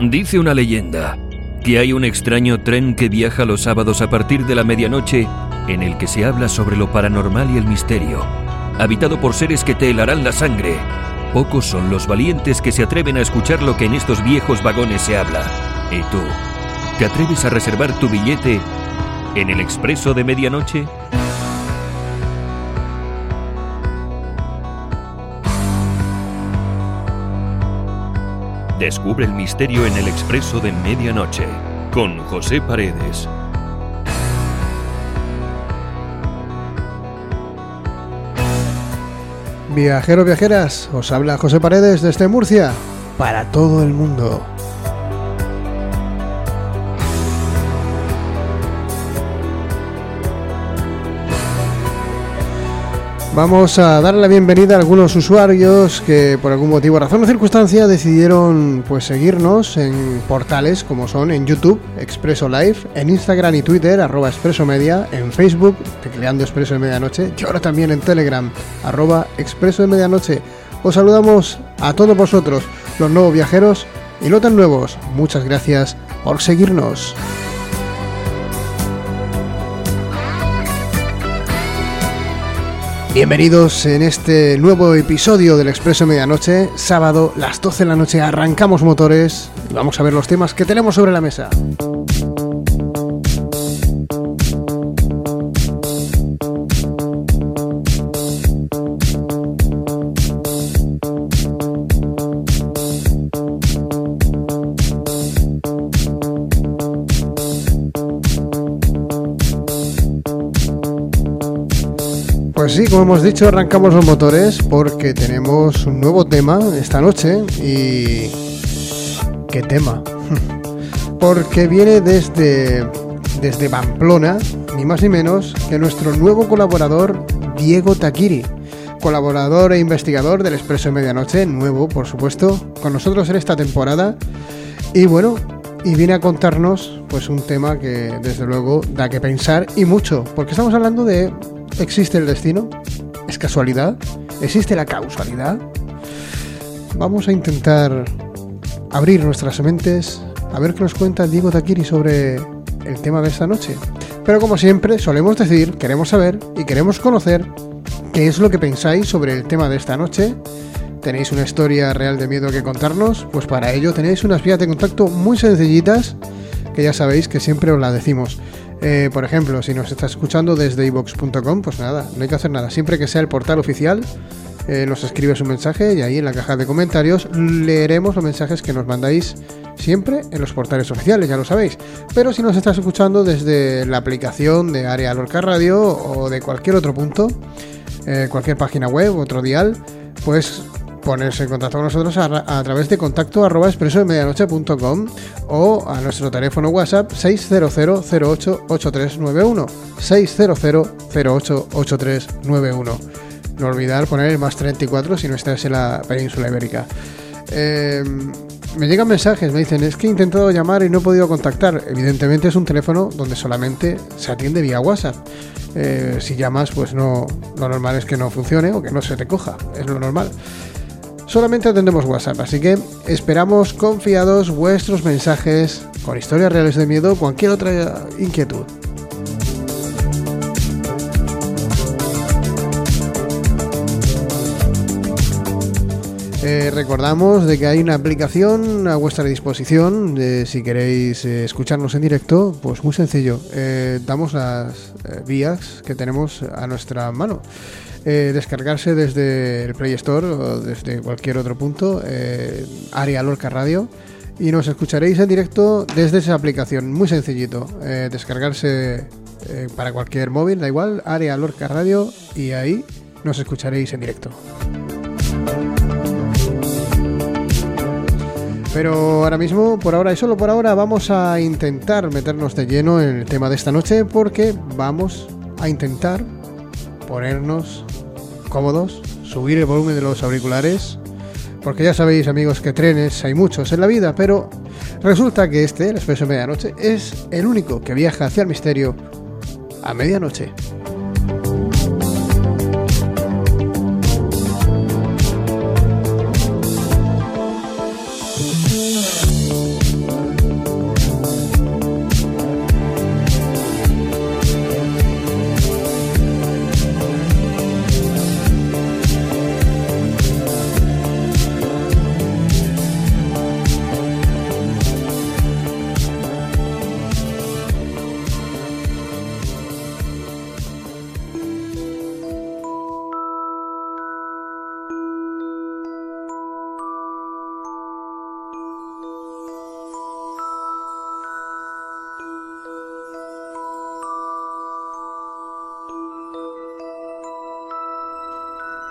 Dice una leyenda que hay un extraño tren que viaja los sábados a partir de la medianoche, en el que se habla sobre lo paranormal y el misterio, habitado por seres que te helarán la sangre. Pocos son los valientes que se atreven a escuchar lo que en estos viejos vagones se habla. ¿Y tú, te atreves a reservar tu billete en el Expreso de Medianoche? Descubre el misterio en el Expreso de Medianoche, con José Paredes. Viajeros, viajeras, os habla José Paredes desde Murcia, para todo el mundo. Vamos a darle la bienvenida a algunos usuarios que por algún motivo, razón o circunstancia decidieron seguirnos en portales como son en YouTube, Expreso Live, en Instagram y Twitter, @ExpresoMedia, en Facebook, tecleando Expreso de Medianoche, y ahora también en Telegram, @Expreso de Medianoche. Os saludamos a todos vosotros, los nuevos viajeros y no tan nuevos. Muchas gracias por seguirnos. Bienvenidos en este nuevo episodio del Expreso de Medianoche, sábado, las 12 de la noche, arrancamos motores y vamos a ver los temas que tenemos sobre la mesa. Pues sí, como hemos dicho, arrancamos los motores porque tenemos un nuevo tema esta noche. ¿Y qué tema? Porque viene desde Pamplona, ni más ni menos que nuestro nuevo colaborador Diego Taquiri, colaborador e investigador del Expreso de Medianoche, nuevo por supuesto, con nosotros en esta temporada. Y bueno, y viene a contarnos un tema que desde luego da que pensar y mucho, porque estamos hablando de: ¿existe el destino? ¿Es casualidad? ¿Existe la causalidad? Vamos a intentar abrir nuestras mentes a ver qué nos cuenta Diego Taquiri sobre el tema de esta noche. Pero como siempre solemos decir, queremos saber y queremos conocer qué es lo que pensáis sobre el tema de esta noche. ¿Tenéis una historia real de miedo que contarnos? Pues para ello tenéis unas vías de contacto muy sencillitas, que ya sabéis que siempre os las decimos. Por ejemplo, si nos estás escuchando desde iVoox.com, pues nada, no hay que hacer nada. Siempre que sea el portal oficial, nos escribes un mensaje y ahí en la caja de comentarios leeremos los mensajes que nos mandáis siempre en los portales oficiales, ya lo sabéis. Pero si nos estás escuchando desde la aplicación de Área Lorca Radio o de cualquier otro punto, cualquier página web, otro dial, pues ponerse en contacto con nosotros a través de contacto @expresodemedianoche.com o a nuestro teléfono WhatsApp 600-08-8391 600-08-8391. No olvidar poner el más 34 si no estás en la península ibérica. Me llegan mensajes, me dicen: es que he intentado llamar y no he podido contactar. Evidentemente es un teléfono donde solamente se atiende vía WhatsApp. Si llamas, pues no, lo normal es que no funcione o que no se te coja, es lo normal. Solamente atendemos WhatsApp, así que esperamos confiados vuestros mensajes con historias reales de miedo o cualquier otra inquietud. Recordamos de que hay una aplicación a vuestra disposición, si queréis escucharnos en directo, pues muy sencillo, damos las vías que tenemos a nuestra mano. Descargarse desde el Play Store o desde cualquier otro punto, Área Lorca Radio, y nos escucharéis en directo desde esa aplicación, muy sencillito. Descargarse para cualquier móvil, da igual, Área Lorca Radio, y ahí nos escucharéis en directo. Pero ahora mismo, por ahora y solo por ahora, vamos a intentar meternos de lleno en el tema de esta noche, porque vamos a intentar ponernos cómodos, subir el volumen de los auriculares, porque ya sabéis, amigos, que trenes hay muchos en la vida, pero resulta que el Expreso de Medianoche, es el único que viaja hacia el misterio a medianoche.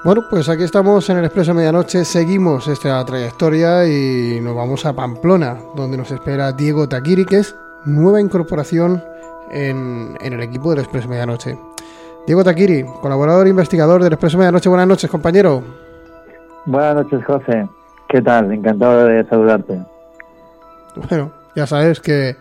Bueno, pues aquí estamos en el Expreso Medianoche, seguimos esta trayectoria y nos vamos a Pamplona, donde nos espera Diego Taquiri, que es nueva incorporación en el equipo del Expreso Medianoche. Diego Taquiri, colaborador e investigador del Expreso Medianoche. Buenas noches, compañero. Buenas noches, José. ¿Qué tal? Encantado de saludarte. Bueno, ya sabes que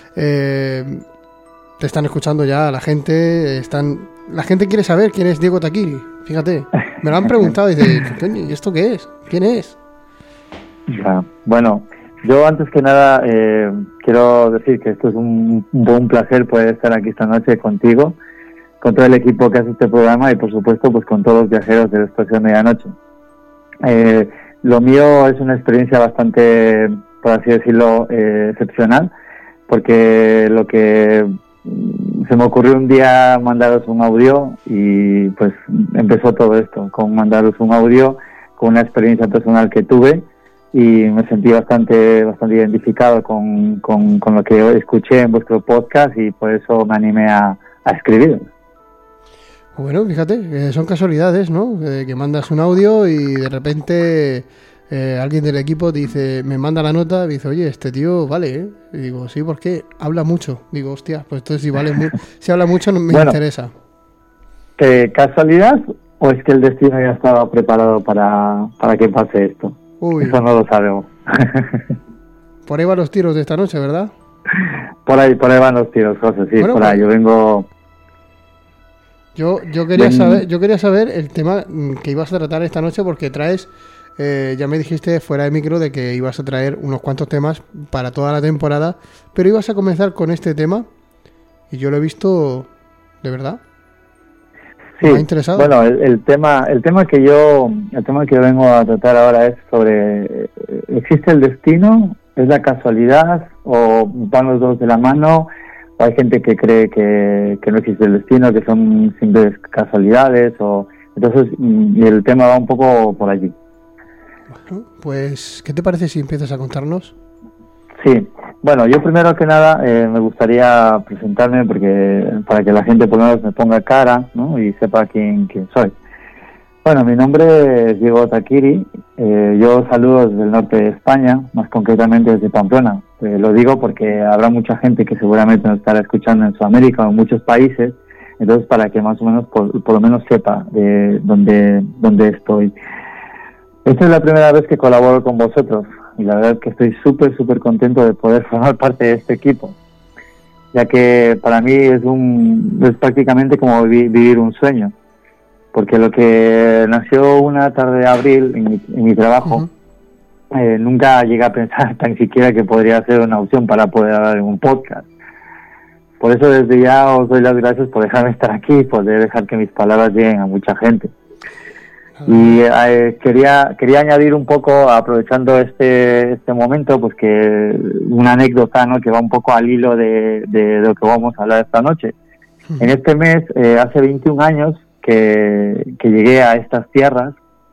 te están escuchando ya la gente, la gente quiere saber quién es Diego Taquiri. Fíjate, me lo han preguntado y dice, ¿y esto qué es? ¿Quién es? Ya. Bueno, yo antes que nada quiero decir que esto es un placer poder estar aquí esta noche contigo, con todo el equipo que hace este programa y por supuesto pues con todos los viajeros de la Expreso Medianoche. Lo mío es una experiencia bastante, por así decirlo, excepcional, porque lo que se me ocurrió un día mandaros un audio y pues empezó todo esto, con mandaros un audio con una experiencia personal que tuve y me sentí bastante identificado con lo que escuché en vuestro podcast y por eso me animé a escribir. Bueno, fíjate, son casualidades, ¿no? Que mandas un audio y de repente alguien del equipo dice, me manda la nota y dice, oye, este tío vale, ¿eh? Y digo, sí, ¿por qué? Habla mucho. Digo, hostia, pues entonces si habla mucho no me interesa. ¿Casualidad o es que el destino ya estaba preparado para que pase esto? Uy. Eso no lo sabemos. Por ahí van los tiros de esta noche, ¿verdad? Por ahí van los tiros, José, sí, bueno, por ahí. Yo vengo... Yo quería saber el tema que ibas a tratar esta noche porque traes, ya me dijiste fuera de micro de que ibas a traer unos cuantos temas para toda la temporada, pero ibas a comenzar con este tema y yo lo he visto de verdad. Sí, me ha interesado. Bueno, el tema que yo vengo a tratar ahora es sobre ¿existe el destino? ¿Es la casualidad? ¿O van los dos de la mano? Hay gente que cree que no existe el destino, que son simples casualidades, entonces el tema va un poco por allí. Bueno, pues, ¿qué te parece si empiezas a contarnos? Sí, bueno, yo primero que nada me gustaría presentarme para que la gente por lo menos me ponga cara, ¿no? Y sepa quién soy. Bueno, mi nombre es Diego Taquiri, yo saludo desde el norte de España, más concretamente desde Pamplona. Lo digo porque habrá mucha gente que seguramente nos estará escuchando en Sudamérica o en muchos países, entonces para que más o menos por lo menos sepa de dónde estoy. Esta es la primera vez que colaboro con vosotros y la verdad es que estoy súper contento de poder formar parte de este equipo, ya que para mí es prácticamente como vivir un sueño. Porque lo que nació una tarde de abril en mi trabajo, nunca llegué a pensar tan siquiera que podría ser una opción para poder hablar en un podcast. Por eso desde ya os doy las gracias por dejarme estar aquí y poder dejar que mis palabras lleguen a mucha gente. Y quería añadir un poco, aprovechando este momento, pues que una anécdota, ¿no?, que va un poco al hilo de lo que vamos a hablar esta noche. En este mes, hace 21 años, que llegué a estas tierras,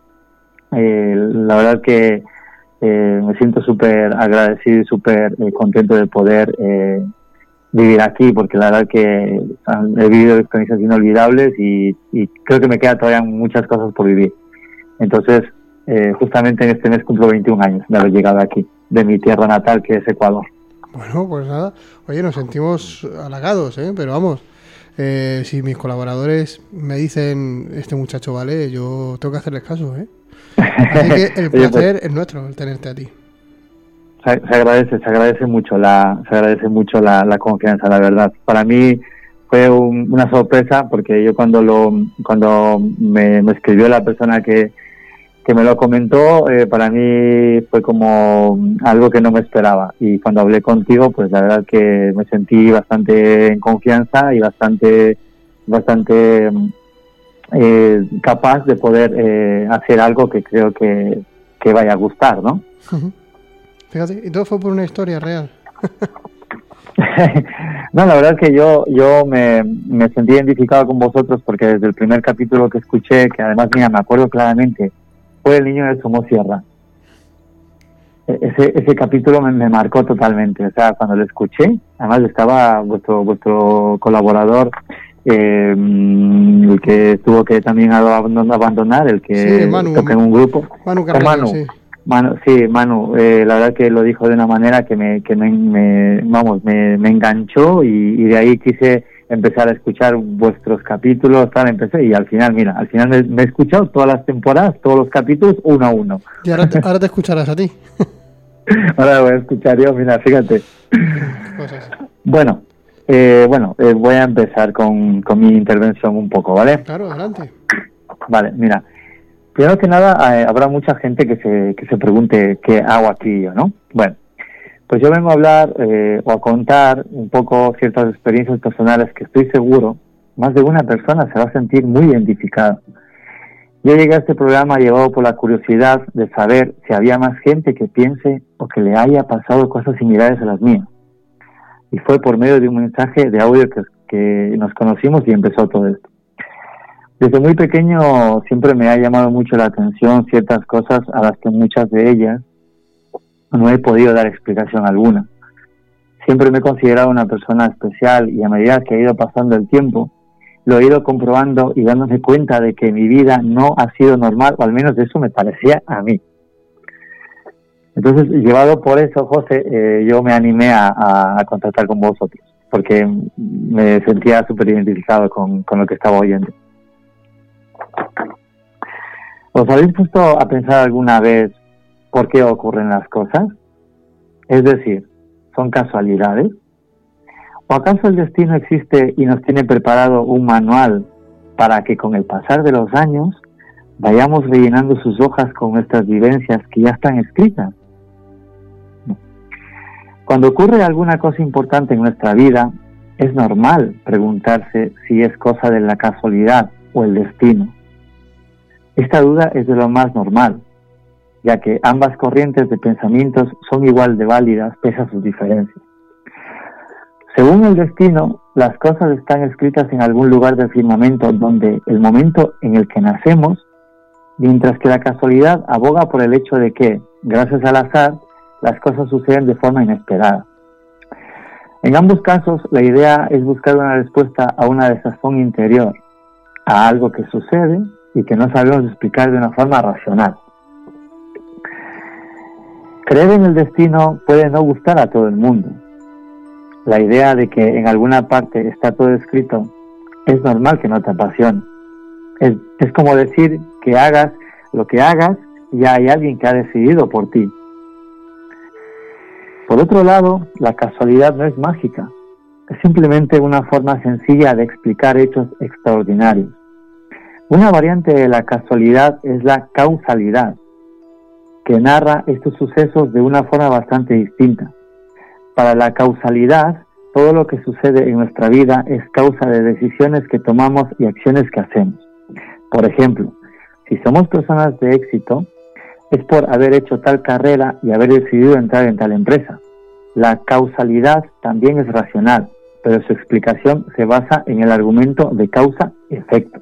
la verdad que me siento súper agradecido y súper contento de poder vivir aquí, porque la verdad que he vivido experiencias inolvidables y creo que me quedan todavía muchas cosas por vivir. Entonces, justamente en este mes cumplo 21 años de haber llegado aquí, de mi tierra natal, que es Ecuador. Bueno, pues nada, oye, nos sentimos halagados, pero vamos. Si mis colaboradores me dicen este muchacho vale, yo tengo que hacerles caso, Así que el placer es nuestro, el tenerte a ti. Se agradece mucho la confianza, la verdad. Para mí fue una sorpresa porque yo cuando me escribió la persona que me lo comentó, para mí fue como algo que no me esperaba, y cuando hablé contigo, pues la verdad que me sentí bastante en confianza y bastante capaz de poder hacer algo que creo que vaya a gustar, ¿no? Fíjate, y todo fue por una historia real. No, la verdad es que yo me sentí identificado con vosotros porque desde el primer capítulo que escuché, que además, mira, me acuerdo claramente, fue El niño de Somosierra. Ese capítulo me marcó totalmente. O sea, cuando lo escuché, además estaba vuestro colaborador el que tuvo que también abandonar, el que toca en un grupo. Manu Carreño, sí. Manu, la verdad que lo dijo de una manera que me enganchó y de ahí quise empezar a escuchar vuestros capítulos, empecé y al final me he escuchado todas las temporadas, todos los capítulos uno a uno. Y ahora te escucharás a ti. Ahora voy a escuchar yo, mira, fíjate. Cosas. Bueno, voy a empezar con mi intervención un poco, ¿vale? Claro, adelante. Vale, mira. Primero que nada, habrá mucha gente que se pregunte qué hago aquí yo, ¿no? Bueno, pues yo vengo a hablar o a contar un poco ciertas experiencias personales que estoy seguro más de una persona se va a sentir muy identificada. Yo llegué a este programa llevado por la curiosidad de saber si había más gente que piense o que le haya pasado cosas similares a las mías. Y fue por medio de un mensaje de audio que nos conocimos y empezó todo esto. Desde muy pequeño siempre me ha llamado mucho la atención ciertas cosas a las que muchas de ellas no he podido dar explicación alguna. Siempre me he considerado una persona especial y a medida que ha ido pasando el tiempo, lo he ido comprobando y dándome cuenta de que mi vida no ha sido normal, o al menos eso me parecía a mí. Entonces, llevado por eso, José, yo me animé a contactar con vosotros, porque me sentía súper identificado con lo que estaba oyendo. ¿Os habéis puesto a pensar alguna vez por qué ocurren las cosas? Es decir, ¿son casualidades? ¿O acaso el destino existe y nos tiene preparado un manual para que con el pasar de los años vayamos rellenando sus hojas con nuestras vivencias que ya están escritas? Cuando ocurre alguna cosa importante en nuestra vida, es normal preguntarse si es cosa de la casualidad o el destino. Esta duda es de lo más normal, ya que ambas corrientes de pensamientos son igual de válidas pese a sus diferencias. Según el destino, las cosas están escritas en algún lugar del firmamento donde el momento en el que nacemos, mientras que la casualidad aboga por el hecho de que, gracias al azar, las cosas suceden de forma inesperada. En ambos casos, la idea es buscar una respuesta a una desazón interior, a algo que sucede y que no sabemos explicar de una forma racional. Creer en el destino puede no gustar a todo el mundo. La idea de que en alguna parte está todo escrito es normal que no te apasione. Es como decir que hagas lo que hagas y ya hay alguien que ha decidido por ti. Por otro lado, la casualidad no es mágica. Es simplemente una forma sencilla de explicar hechos extraordinarios. Una variante de la casualidad es la causalidad, que narra estos sucesos de una forma bastante distinta. Para la causalidad, todo lo que sucede en nuestra vida es causa de decisiones que tomamos y acciones que hacemos. Por ejemplo, si somos personas de éxito, es por haber hecho tal carrera y haber decidido entrar en tal empresa. La causalidad también es racional, pero su explicación se basa en el argumento de causa-efecto.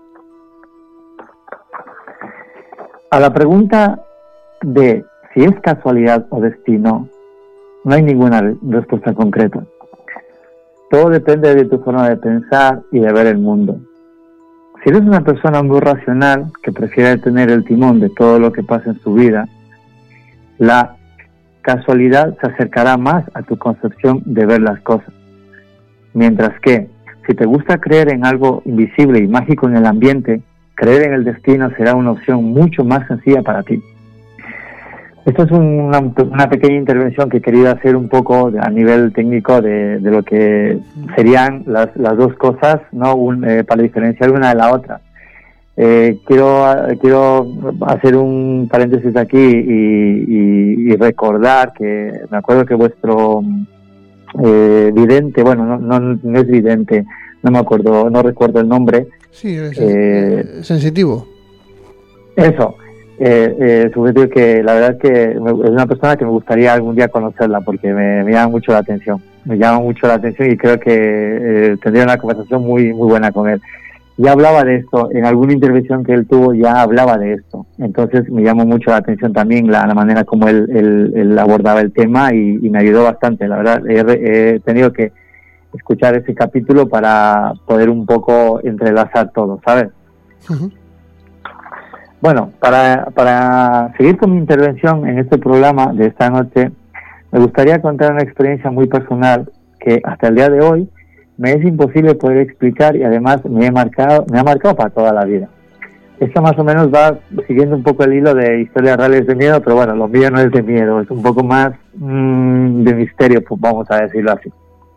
A la pregunta de si es casualidad o destino, no hay ninguna respuesta concreta. Todo depende de tu forma de pensar y de ver el mundo. Si eres una persona muy racional, que prefiere tener el timón de todo lo que pasa en su vida, la casualidad se acercará más a tu concepción de ver las cosas. Mientras que, si te gusta creer en algo invisible y mágico en el ambiente, creer en el destino será una opción mucho más sencilla para ti. Esto es una pequeña intervención que he querido hacer un poco a nivel técnico de lo que serían las dos cosas, ¿no? Para diferenciar una de la otra. Quiero hacer un paréntesis aquí y recordar que me acuerdo que vuestro vidente, bueno, no es vidente, no recuerdo el nombre. Sí, sensitivo. Eso. Subjetivo, que la verdad es que es una persona que me gustaría algún día conocerla porque me llama mucho la atención. Me llama mucho la atención y creo que tendría una conversación muy muy buena con él. Ya hablaba de esto, en alguna intervención que él tuvo ya hablaba de esto. Entonces me llamó mucho la atención también la manera como él abordaba el tema y me ayudó bastante. La verdad, he tenido que escuchar ese capítulo para poder un poco entrelazar todo, ¿sabes? Ujú. Bueno, para seguir con mi intervención en este programa de esta noche, me gustaría contar una experiencia muy personal que hasta el día de hoy me es imposible poder explicar y además me ha marcado para toda la vida. Esto más o menos va siguiendo un poco el hilo de historias reales de miedo, pero bueno, lo mío no es de miedo, es un poco más de misterio, pues vamos a decirlo así.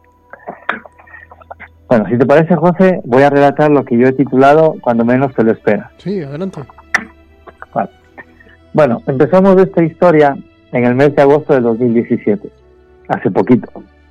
Bueno, si te parece, José, voy a relatar lo que yo he titulado Cuando menos te lo esperas. Sí, adelante. Vale. Bueno, empezamos esta historia en el mes de agosto de 2017, hace poquito,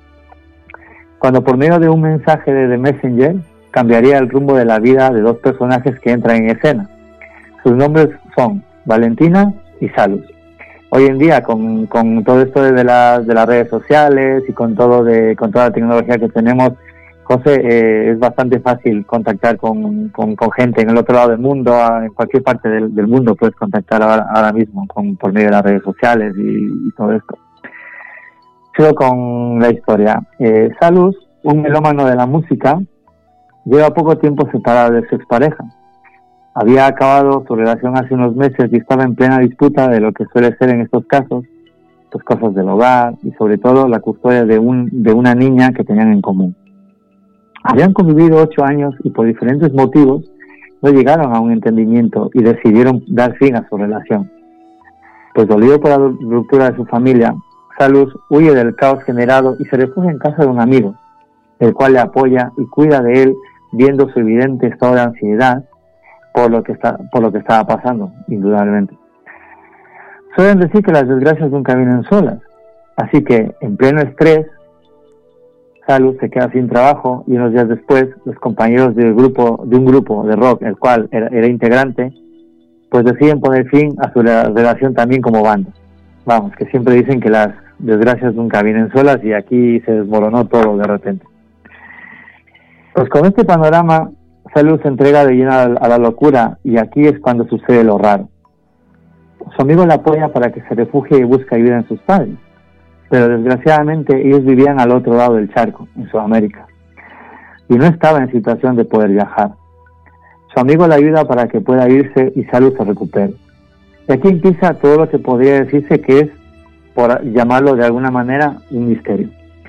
cuando por medio de un mensaje de The Messenger cambiaría el rumbo de la vida de dos personajes que entran en escena. Sus nombres son Valentina y Salus. Hoy en día, con todo esto de las redes sociales y con toda la tecnología que tenemos, José, es bastante fácil contactar con gente en el otro lado del mundo, en cualquier parte del mundo puedes contactar ahora mismo por medio de las redes sociales y todo esto. Sigo con la historia. Salus, un melómano de la música, lleva poco tiempo separado de su expareja. Había acabado su relación hace unos meses y estaba en plena disputa de lo que suele ser en estos casos, pues cosas del hogar y sobre todo la custodia de una niña que tenían en común. Habían convivido 8 años y por diferentes motivos no llegaron a un entendimiento y decidieron dar fin a su relación. Pues dolido por la ruptura de su familia, Salus huye del caos generado y se refugia en casa de un amigo, el cual le apoya y cuida de él, viendo su evidente estado de ansiedad por lo que estaba pasando, indudablemente. Suelen decir que las desgracias nunca vienen solas, así que en pleno estrés, Salus se queda sin trabajo y unos días después los compañeros de un grupo de rock, el cual era integrante, pues deciden poner fin a su relación también como banda. Vamos, que siempre dicen que las desgracias nunca vienen solas y aquí se desmoronó todo de repente. Pues con este panorama, Salus se entrega de lleno a la locura y aquí es cuando sucede lo raro. Su amigo la apoya para que se refugie y busque ayuda en sus padres, pero desgraciadamente ellos vivían al otro lado del charco, en Sudamérica, y no estaba en situación de poder viajar. Su amigo la ayuda para que pueda irse y Salus se recupere. Y aquí empieza todo lo que podría decirse que es, por llamarlo de alguna manera, un misterio.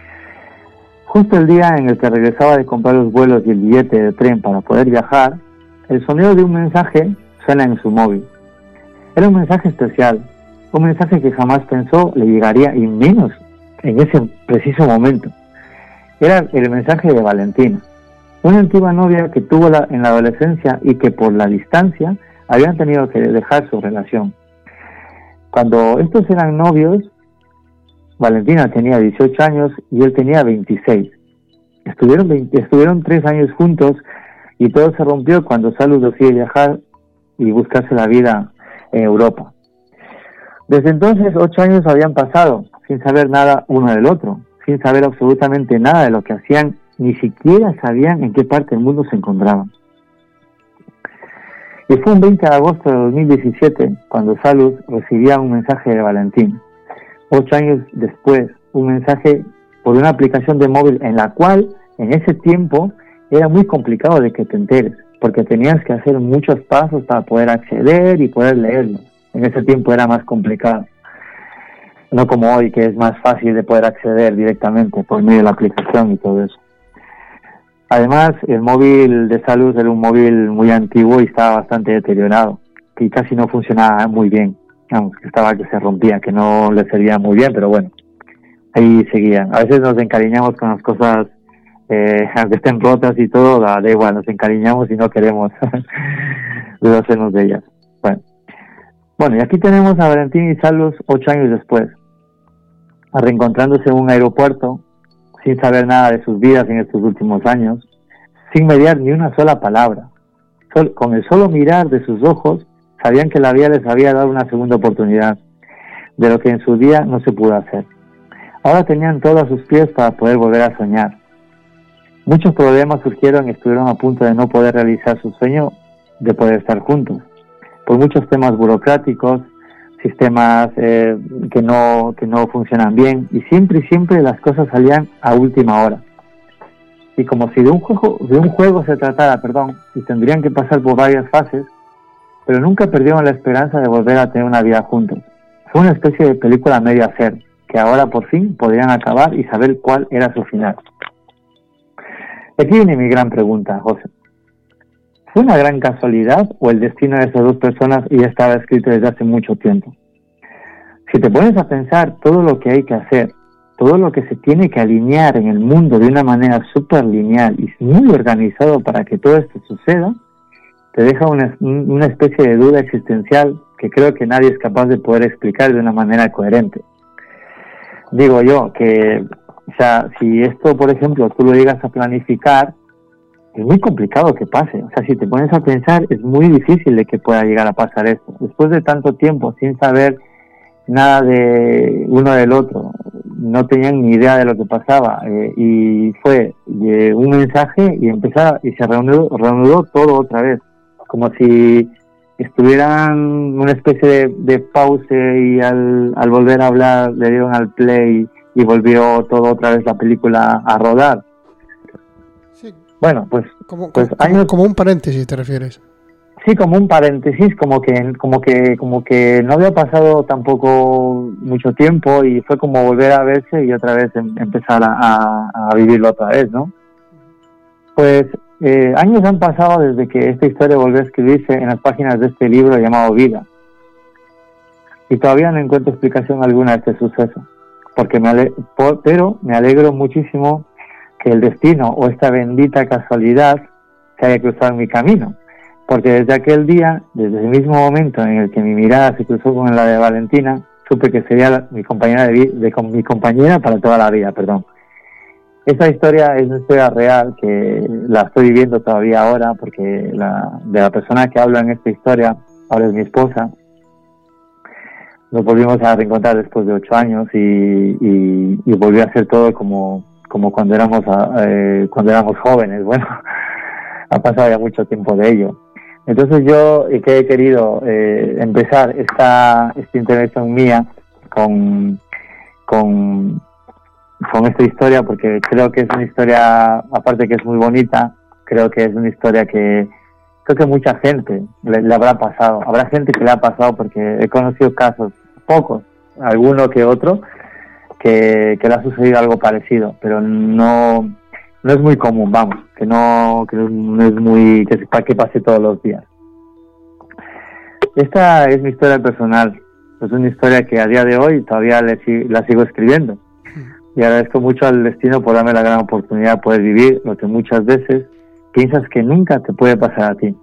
Justo el día en el que regresaba de comprar los vuelos y el billete de tren para poder viajar, el sonido de un mensaje suena en su móvil. Era un mensaje especial, un mensaje que jamás pensó le llegaría, y menos en ese preciso momento. Era el mensaje de Valentina, una antigua novia que tuvo en la adolescencia y que por la distancia habían tenido que dejar su relación. Cuando estos eran novios, Valentina tenía 18 años y él tenía 26. Estuvieron 3 años juntos y todo se rompió cuando Salus decide viajar y buscarse la vida en Europa. Desde entonces 8 años habían pasado sin saber nada uno del otro, sin saber absolutamente nada de lo que hacían, ni siquiera sabían en qué parte del mundo se encontraban. Y fue un 20 de agosto de 2017 cuando Salus recibía un mensaje de Valentina. 8 años después, un mensaje por una aplicación de móvil en la cual en ese tiempo era muy complicado de que te enteres, porque tenías que hacer muchos pasos para poder acceder y poder leerlo. En ese tiempo era más complicado, no como hoy, que es más fácil de poder acceder directamente por medio de la aplicación y todo eso. Además, el móvil de Salus era un móvil muy antiguo y estaba bastante deteriorado, que casi no funcionaba muy bien. Vamos, que se rompía, que no le servía muy bien, pero bueno, ahí seguía. A veces nos encariñamos con las cosas, aunque estén rotas y todo, da igual, nos encariñamos y no queremos deshacernos de ellas. Bueno, y aquí tenemos a Valentina y Salus 8 años después, reencontrándose en un aeropuerto, sin saber nada de sus vidas en estos últimos años, sin mediar ni una sola palabra. Con el solo mirar de sus ojos, sabían que la vida les había dado una segunda oportunidad, de lo que en su día no se pudo hacer. Ahora tenían todo a sus pies para poder volver a soñar. Muchos problemas surgieron y estuvieron a punto de no poder realizar su sueño de poder estar juntos, por muchos temas burocráticos, sistemas que no funcionan bien, y siempre las cosas salían a última hora. y como si de un juego se tratara, y tendrían que pasar por varias fases, pero nunca perdieron la esperanza de volver a tener una vida juntos. Fue una especie de película a medio hacer, que ahora por fin podrían acabar y saber cuál era su final. Aquí viene mi gran pregunta, José. ¿Fue una gran casualidad o el destino de esas dos personas ya estaba escrito desde hace mucho tiempo? Si te pones a pensar todo lo que hay que hacer, todo lo que se tiene que alinear en el mundo de una manera súper lineal y muy organizado para que todo esto suceda, te deja una especie de duda existencial que creo que nadie es capaz de poder explicar de una manera coherente. Digo yo que, o sea, si esto, por ejemplo, tú lo llegas a planificar, es muy complicado que pase. O sea, si te pones a pensar, es muy difícil de que pueda llegar a pasar esto. Después de tanto tiempo sin saber nada de uno del otro, no tenían ni idea de lo que pasaba, y fue un mensaje y se reanudó todo otra vez, como si estuvieran una especie de pause y al volver a hablar le dieron al play y volvió todo otra vez la película a rodar. Sí. Bueno, pues como un paréntesis, ¿te refieres? Sí, como un paréntesis, como que no había pasado tampoco mucho tiempo y fue como volver a verse y otra vez empezar a vivirlo otra vez, ¿no? Pues años han pasado desde que esta historia volvió a escribirse en las páginas de este libro llamado Vida. Y todavía no encuentro explicación alguna de este suceso, pero me alegro muchísimo que el destino o esta bendita casualidad se haya cruzado en mi camino. Porque desde aquel día, desde el mismo momento en el que mi mirada se cruzó con la de Valentina, supe que sería mi compañera para toda la vida, Esta historia es una historia real que la estoy viviendo todavía ahora, porque de la persona que habla en esta historia, ahora es mi esposa. Nos volvimos a reencontrar después de 8 años y volvió a ser todo como cuando éramos jóvenes. Bueno, ha pasado ya mucho tiempo de ello. Entonces yo que he querido empezar esta intervención mía con esta historia, porque creo que es una historia, aparte que es muy bonita, creo que es una historia que creo que mucha gente le habrá pasado. Habrá gente que le ha pasado, porque he conocido casos, pocos, alguno que otro, que le ha sucedido algo parecido, pero no es muy común, que no es muy que pase todos los días. Esta es mi historia personal, es una historia que a día de hoy todavía la sigo escribiendo, y agradezco mucho al destino por darme la gran oportunidad de poder vivir lo que muchas veces piensas que nunca te puede pasar a ti.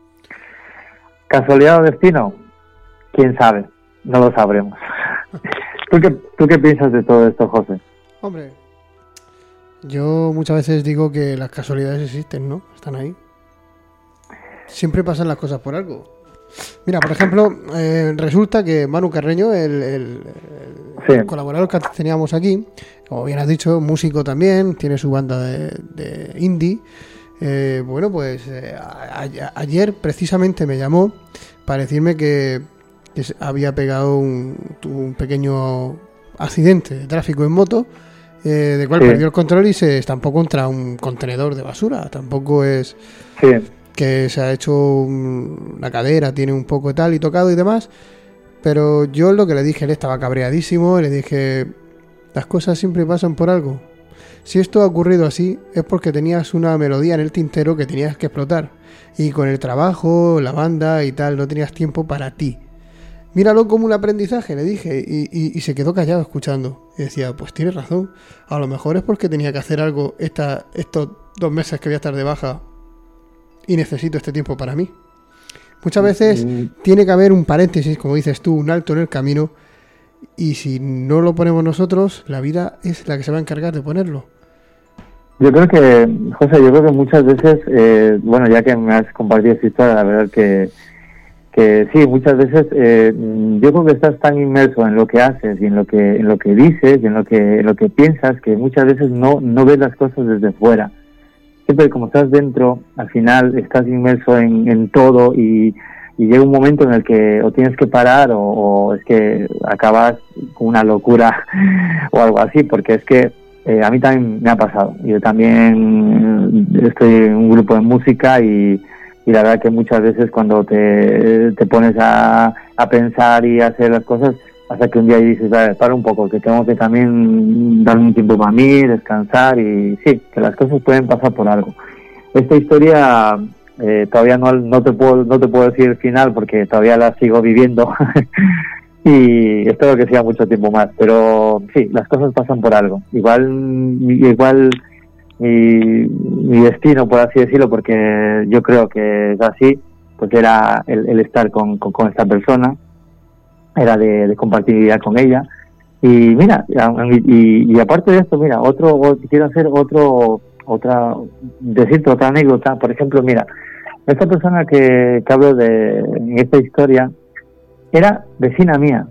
¿Casualidad o destino? ¿Quién sabe? No lo sabremos. ¿Tú qué piensas de todo esto, José? Hombre, yo muchas veces digo que las casualidades existen, ¿no? Están ahí. Siempre pasan las cosas por algo. Mira, por ejemplo, resulta que Manu Carreño, el colaborador que antes teníamos aquí, como bien has dicho, músico también, tiene su banda de indie. Bueno, pues ayer precisamente me llamó para decirme que había pegado un pequeño accidente de tráfico en moto, de cual perdió el control y se estampó contra un contenedor de basura. Tampoco es que se ha hecho la cadera, tiene un poco tal y tocado y demás, pero yo lo que le dije, él estaba cabreadísimo, le dije, las cosas siempre pasan por algo. Si esto ha ocurrido así es porque tenías una melodía en el tintero que tenías que explotar, y con el trabajo, la banda y tal, no tenías tiempo para ti. Míralo como un aprendizaje, le dije, y se quedó callado escuchando. Y decía, pues tienes razón, a lo mejor es porque tenía que hacer algo estos 2 meses que voy a estar de baja y necesito este tiempo para mí. Muchas veces tiene que haber un paréntesis, como dices tú, un alto en el camino, y si no lo ponemos nosotros, la vida es la que se va a encargar de ponerlo. Yo creo que, José, muchas veces, ya que me has compartido esta historia, la verdad que sí, muchas veces yo creo que estás tan inmerso en lo que haces y en lo que dices y en lo que piensas, que muchas veces no ves las cosas desde fuera. Siempre como estás dentro, al final estás inmerso en todo y llega un momento en el que o tienes que parar o es que acabas con una locura o algo así, porque es que a mí también me ha pasado. Yo también estoy en un grupo de música y la verdad que muchas veces cuando te pones a pensar y a hacer las cosas, hasta que un día dices, vale, para un poco, que tengo que también darme un tiempo para mí, descansar, y sí, que las cosas pueden pasar por algo. Esta historia todavía no te puedo decir el final porque todavía la sigo viviendo y espero que siga mucho tiempo más, pero sí, las cosas pasan por algo. Igual mi destino, por así decirlo, porque yo creo que es así, pues era el estar con esta persona, era de compartir vida con ella. Y mira, y aparte de esto, mira, quiero hacer decirte otra anécdota. Por ejemplo, mira, esta persona que hablo en esta historia era vecina mía,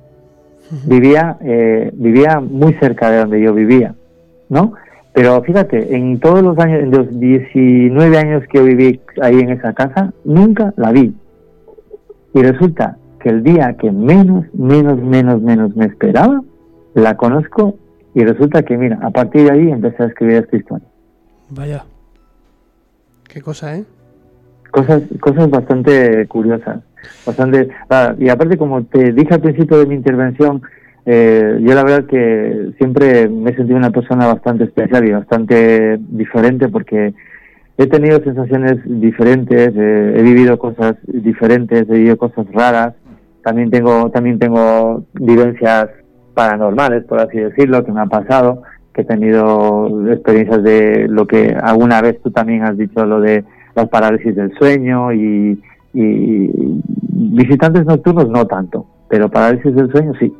vivía muy cerca de donde yo vivía, ¿no? Pero fíjate, en todos los años, en los 19 años que yo viví ahí en esa casa, nunca la vi. Y resulta que el día que menos me esperaba, la conozco, y resulta que, mira, a partir de ahí empecé a escribir esta historia. Vaya. Qué cosa, ¿eh? Cosas bastante curiosas. Y aparte, como te dije al principio de mi intervención, yo la verdad que siempre me he sentido una persona bastante especial y bastante diferente, porque he tenido sensaciones diferentes, he vivido cosas diferentes, he vivido cosas raras. También tengo vivencias paranormales, por así decirlo, que me ha pasado, que he tenido experiencias de lo que alguna vez tú también has dicho, lo de las parálisis del sueño, y visitantes nocturnos no tanto, pero parálisis del sueño sí.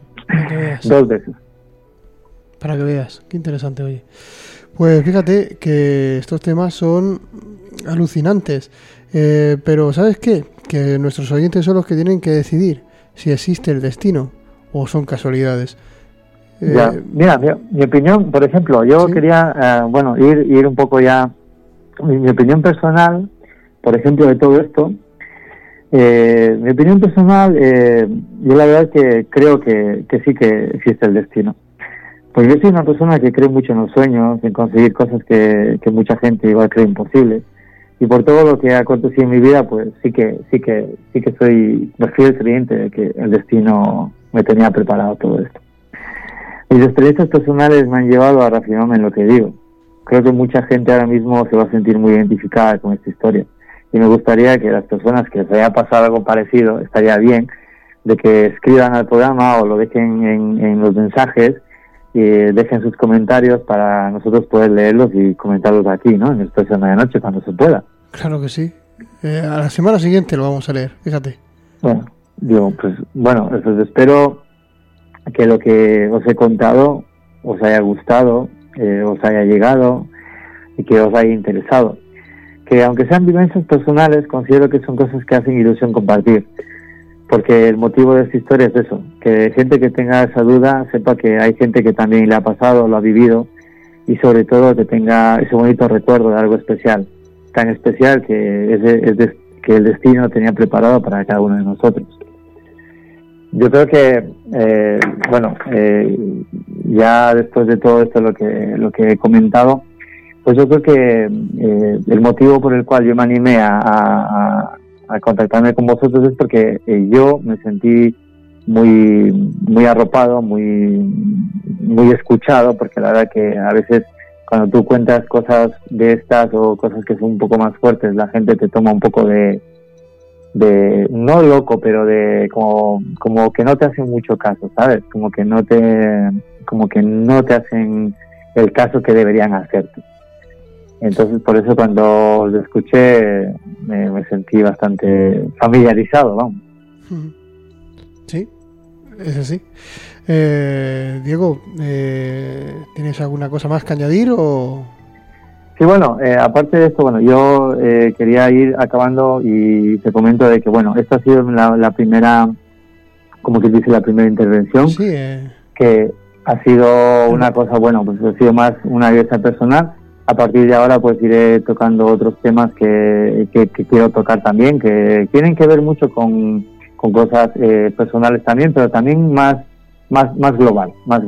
2 veces. Para que veas, qué interesante, oye. Pues fíjate que estos temas son alucinantes, pero ¿sabes qué? Que nuestros oyentes son los que tienen que decidir si existe el destino o son casualidades. Ya, mira, mi opinión, por ejemplo, yo ¿sí? Quería, ir un poco ya, mi opinión personal, por ejemplo, de todo esto. Mi opinión personal, yo la verdad que creo que sí que existe el destino. Pues yo soy una persona que cree mucho en los sueños, en conseguir cosas que mucha gente igual cree imposibles. Y por todo lo que ha acontecido en mi vida, pues sí que soy fiel creyente de que el destino me tenía preparado todo esto. Mis experiencias personales me han llevado a reafirmarme en lo que digo. Creo que mucha gente ahora mismo se va a sentir muy identificada con esta historia. Y me gustaría que las personas que les haya pasado algo parecido, estaría bien, de que escriban al programa o lo dejen en los mensajes, y dejen sus comentarios para nosotros poder leerlos y comentarlos aquí, ¿no? En Expreso de Medianoche, cuando se pueda. Claro que sí. A la semana siguiente lo vamos a leer, fíjate. Bueno, espero que lo que os he contado os haya gustado, os haya llegado y que os haya interesado. Que aunque sean vivencias personales, considero que son cosas que hacen ilusión compartir. Porque el motivo de esta historia es eso, que gente que tenga esa duda sepa que hay gente que también le ha pasado, lo ha vivido, y sobre todo que tenga ese bonito recuerdo de algo especial, tan especial que que el destino tenía preparado para cada uno de nosotros. Yo creo que, ya después de todo esto lo que he comentado, pues yo creo que el motivo por el cual yo me animé a contactarme con vosotros es porque yo me sentí muy arropado, muy escuchado, porque la verdad que a veces cuando tú cuentas cosas de estas o cosas que son un poco más fuertes, la gente te toma un poco de no loco, pero de como que no te hacen mucho caso, ¿sabes? Como que no te hacen el caso que deberían hacerte. Entonces, por eso cuando os escuché me sentí bastante familiarizado, vamos. Sí, es así. Diego, ¿tienes alguna cosa más que añadir o...? Sí, bueno, aparte de esto, yo quería ir acabando y te comento de que, esta ha sido la primera, como que dice, la primera intervención, sí, que ha sido una cosa, pues ha sido más una vivencia personal. A partir de ahora pues iré tocando otros temas que quiero tocar también, que tienen que ver mucho con cosas personales también, pero también más global.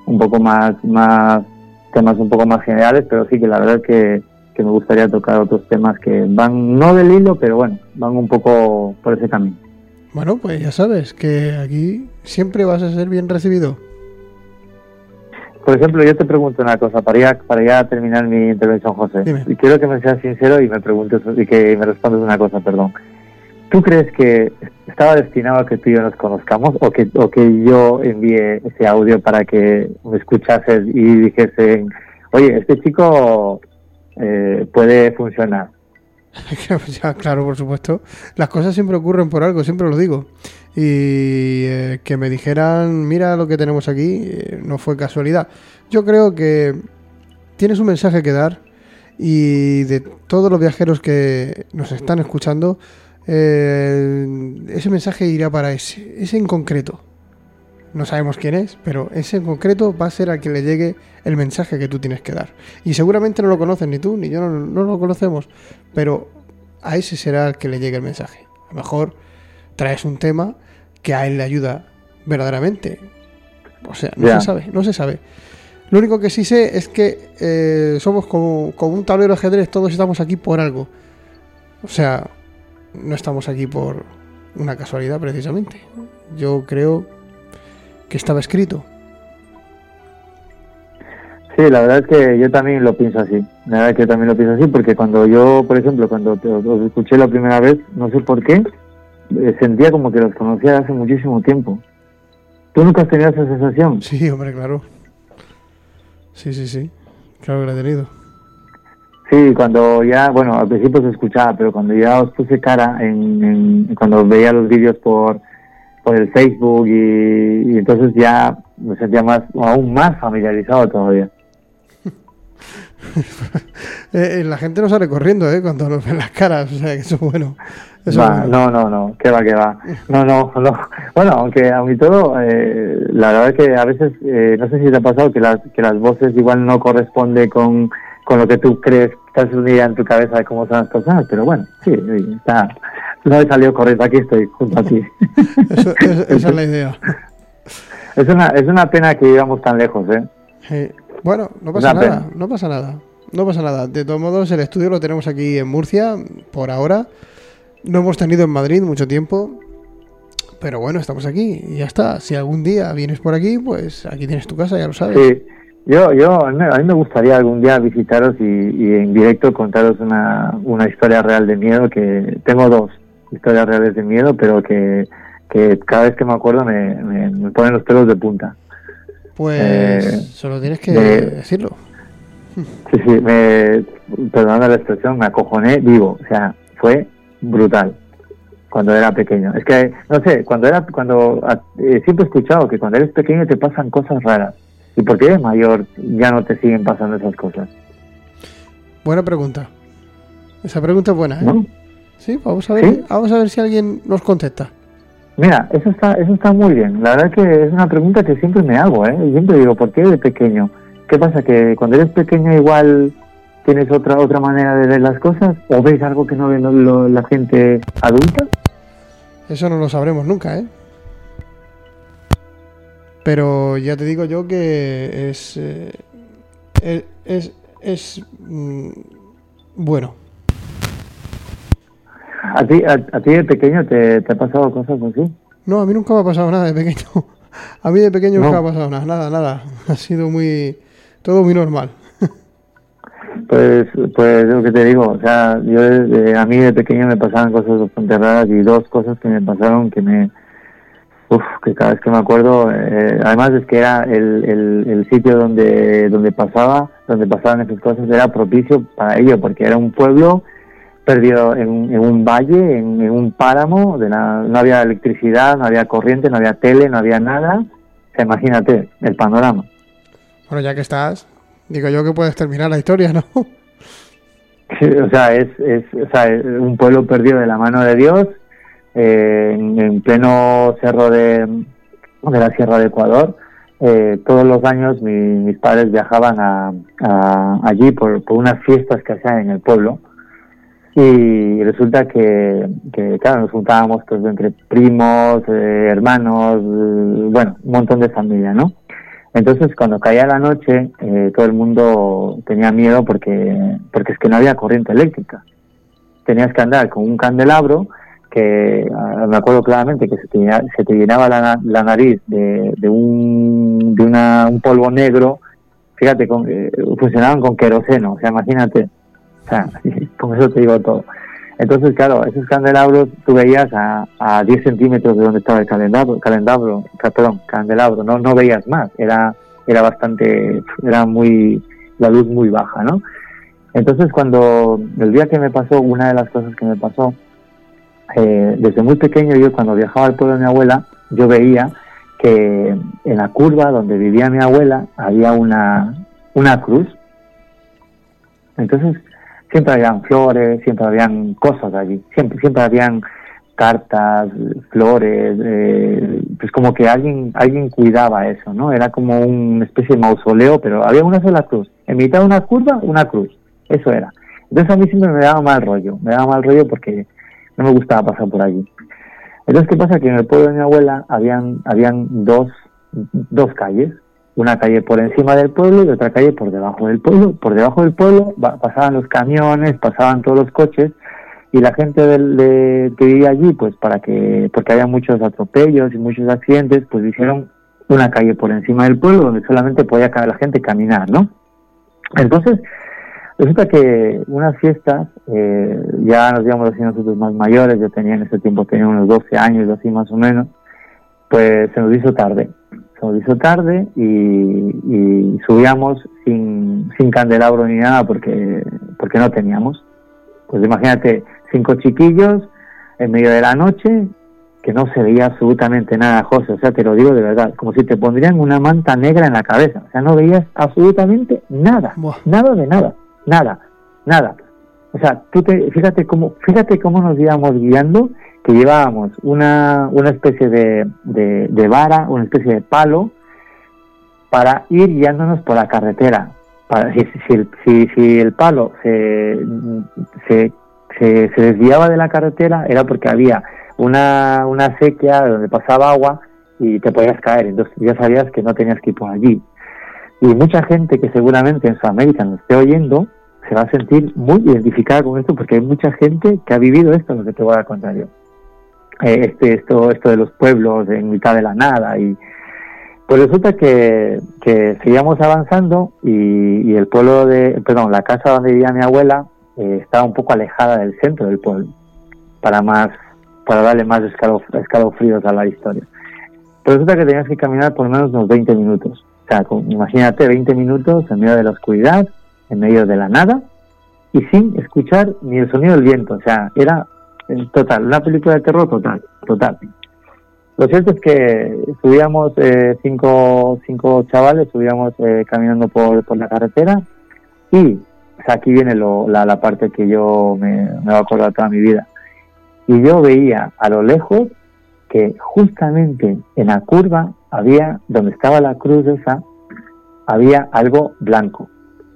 un poco más temas un poco más generales, pero sí que la verdad es que me gustaría tocar otros temas que van, no del hilo, pero bueno, van un poco por ese camino. Bueno, pues ya sabes que aquí siempre vas a ser bien recibido. Por ejemplo, yo te pregunto una cosa, para ya terminar mi intervención, José. Dime. Y quiero que me seas sincero y me preguntes y que me respondas una cosa, perdón. ¿Tú crees que estaba destinado a que tú y yo nos conozcamos o que yo envíe ese audio para que me escuchases y dijesen, oye, este chico puede funcionar? Ya, claro, por supuesto. Las cosas siempre ocurren por algo, siempre lo digo. Y que me dijeran, mira lo que tenemos aquí, no fue casualidad. Yo creo que tienes un mensaje que dar y de todos los viajeros que nos están escuchando, ese mensaje irá para ese en concreto. No sabemos quién es, pero ese en concreto va a ser a quien le llegue el mensaje que tú tienes que dar. Y seguramente no lo conoces ni tú ni yo, no lo conocemos, pero a ese será el que le llegue el mensaje. A lo mejor traes un tema que a él le ayuda verdaderamente. O sea, no se sabe. Lo único que sí sé es que somos como un tablero de ajedrez, todos estamos aquí por algo. O sea, no estamos aquí por una casualidad precisamente. Yo creo que estaba escrito. Sí, la verdad es que yo también lo pienso así. La verdad es que yo también lo pienso así porque cuando yo, por ejemplo, cuando os escuché la primera vez, no sé por qué, sentía como que los conocía hace muchísimo tiempo. ¿Tú nunca has tenido esa sensación? Sí, hombre, claro. Sí. Claro que la he tenido. Sí, cuando ya, bueno, al principio se escuchaba, pero cuando ya os puse cara cuando veía los vídeos por el Facebook y entonces ya me sentía aún más familiarizado todavía. La gente no sale corriendo, cuando nos ven las caras, o sea, que eso es bueno. No, que va. No. Bueno, aunque a mí todo, la verdad es que a veces, no sé si te ha pasado que las voces igual no corresponden con lo que tú crees, estás unida en tu cabeza de cómo son las personas, pero bueno, sí, está. No he salido corriendo, aquí estoy, junto a ti. Esa es la idea. Es una pena que íbamos tan lejos, Bueno, no pasa nada. De todos modos, el estudio lo tenemos aquí en Murcia, por ahora. No hemos tenido en Madrid mucho tiempo, pero bueno, estamos aquí y ya está. Si algún día vienes por aquí, pues aquí tienes tu casa, ya lo sabes. Sí, a mí me gustaría algún día visitaros y en directo contaros una historia real de miedo, que tengo 2 historias reales de miedo, pero que cada vez que me acuerdo me ponen los pelos de punta. Pues solo tienes que decirlo. Sí, perdonad la expresión, me acojoné vivo, o sea, fue brutal cuando era pequeño. Es que, no sé, siempre he escuchado que cuando eres pequeño te pasan cosas raras, y porque eres mayor ya no te siguen pasando esas cosas. Buena pregunta. Esa pregunta es buena, ¿no? Sí, vamos a ver si alguien nos contesta. Mira, eso está muy bien. La verdad es que es una pregunta que siempre me hago, Y siempre digo, ¿por qué de pequeño? ¿Qué pasa? ¿Que cuando eres pequeño igual tienes otra manera de ver las cosas? ¿O ves algo que no ve la gente adulta? Eso no lo sabremos nunca, Pero ya te digo yo que es bueno. ¿A ti de pequeño te ha pasado cosas así? No, a mí nunca me ha pasado nada de pequeño. A mí de pequeño nunca me ha pasado nada. Ha sido todo muy normal. Pues lo que te digo, o sea, a mí de pequeño me pasaban cosas bastante raras, y 2 cosas que me pasaron que cada vez que me acuerdo, además es que era el sitio donde pasaban esas cosas, era propicio para ello, porque era un pueblo perdido en un valle, en un páramo, no había electricidad, no había corriente, no había tele, no había nada. O sea, imagínate el panorama. Bueno, ya que estás, digo yo que puedes terminar la historia, ¿no? Sí, o sea, es un pueblo perdido de la mano de Dios, en pleno cerro de la Sierra de Ecuador. Todos los años mis padres viajaban allí por unas fiestas que hacían en el pueblo. Y resulta que claro, nos juntábamos pues entre primos, hermanos, bueno, un montón de familia, ¿no? Entonces, cuando caía la noche, todo el mundo tenía miedo porque es que no había corriente eléctrica. Tenías que andar con un candelabro que, me acuerdo claramente, que se te llenaba la nariz de un polvo negro. Fíjate, funcionaban con queroseno, o sea, imagínate. O sea, con eso te digo todo. Entonces, claro, esos candelabros tú veías a 10 centímetros de donde estaba el candelabro, no veías más, era la luz muy baja, ¿no? Entonces, el día que me pasó, una de las cosas que me pasó, desde muy pequeño, yo cuando viajaba al pueblo de mi abuela, yo veía que en la curva donde vivía mi abuela había una cruz. Entonces, siempre habían flores, siempre habían cosas allí, siempre habían cartas, flores, pues como que alguien cuidaba eso, ¿no? Era como una especie de mausoleo, pero había una sola cruz. En mitad de una curva, una cruz. Eso era. Entonces a mí siempre me daba mal rollo porque no me gustaba pasar por allí. Entonces, ¿qué pasa? Que en el pueblo de mi abuela habían dos calles. Una calle por encima del pueblo y otra calle por debajo del pueblo. Por debajo del pueblo pasaban los camiones, pasaban todos los coches, y la gente que vivía allí, pues porque había muchos atropellos y muchos accidentes, pues hicieron una calle por encima del pueblo donde solamente podía la gente caminar, ¿no? Entonces, resulta que unas fiestas, ya nos digamos así nosotros más mayores, yo en ese tiempo tenía unos 12 años, así más o menos, pues se nos hizo tarde y subíamos sin candelabro ni nada porque no teníamos. Pues imagínate, 5 chiquillos en medio de la noche, que no se veía absolutamente nada, José, o sea, te lo digo de verdad, como si te pondrían una manta negra en la cabeza, o sea, no veías absolutamente nada, nada de nada, nada. O sea, fíjate cómo nos íbamos guiando, que llevábamos una especie de vara, una especie de palo, para ir guiándonos por la carretera. Si el palo se desviaba de la carretera, era porque había una sequía donde pasaba agua y te podías caer, entonces ya sabías que no tenías que ir por allí. Y mucha gente que seguramente en Sudamérica nos esté oyendo se va a sentir muy identificada con esto, porque hay mucha gente que ha vivido esto, lo que te voy a contar yo. Esto de los pueblos en mitad de la nada. Y pues resulta que seguíamos avanzando y el la casa donde vivía mi abuela estaba un poco alejada del centro del pueblo, para darle más escalofríos a la historia. Pues resulta que tenías que caminar por lo menos unos 20 minutos. O sea, imagínate 20 minutos en medio de la oscuridad, en medio de la nada, y sin escuchar ni el sonido del viento. O sea, era total, una película de terror total. Lo cierto es que subíamos 5 chavales, subíamos caminando por la carretera, y o sea, aquí viene la parte que yo me voy a acordar toda mi vida. Y yo veía a lo lejos que justamente en la curva había, donde estaba la cruz esa, había algo blanco.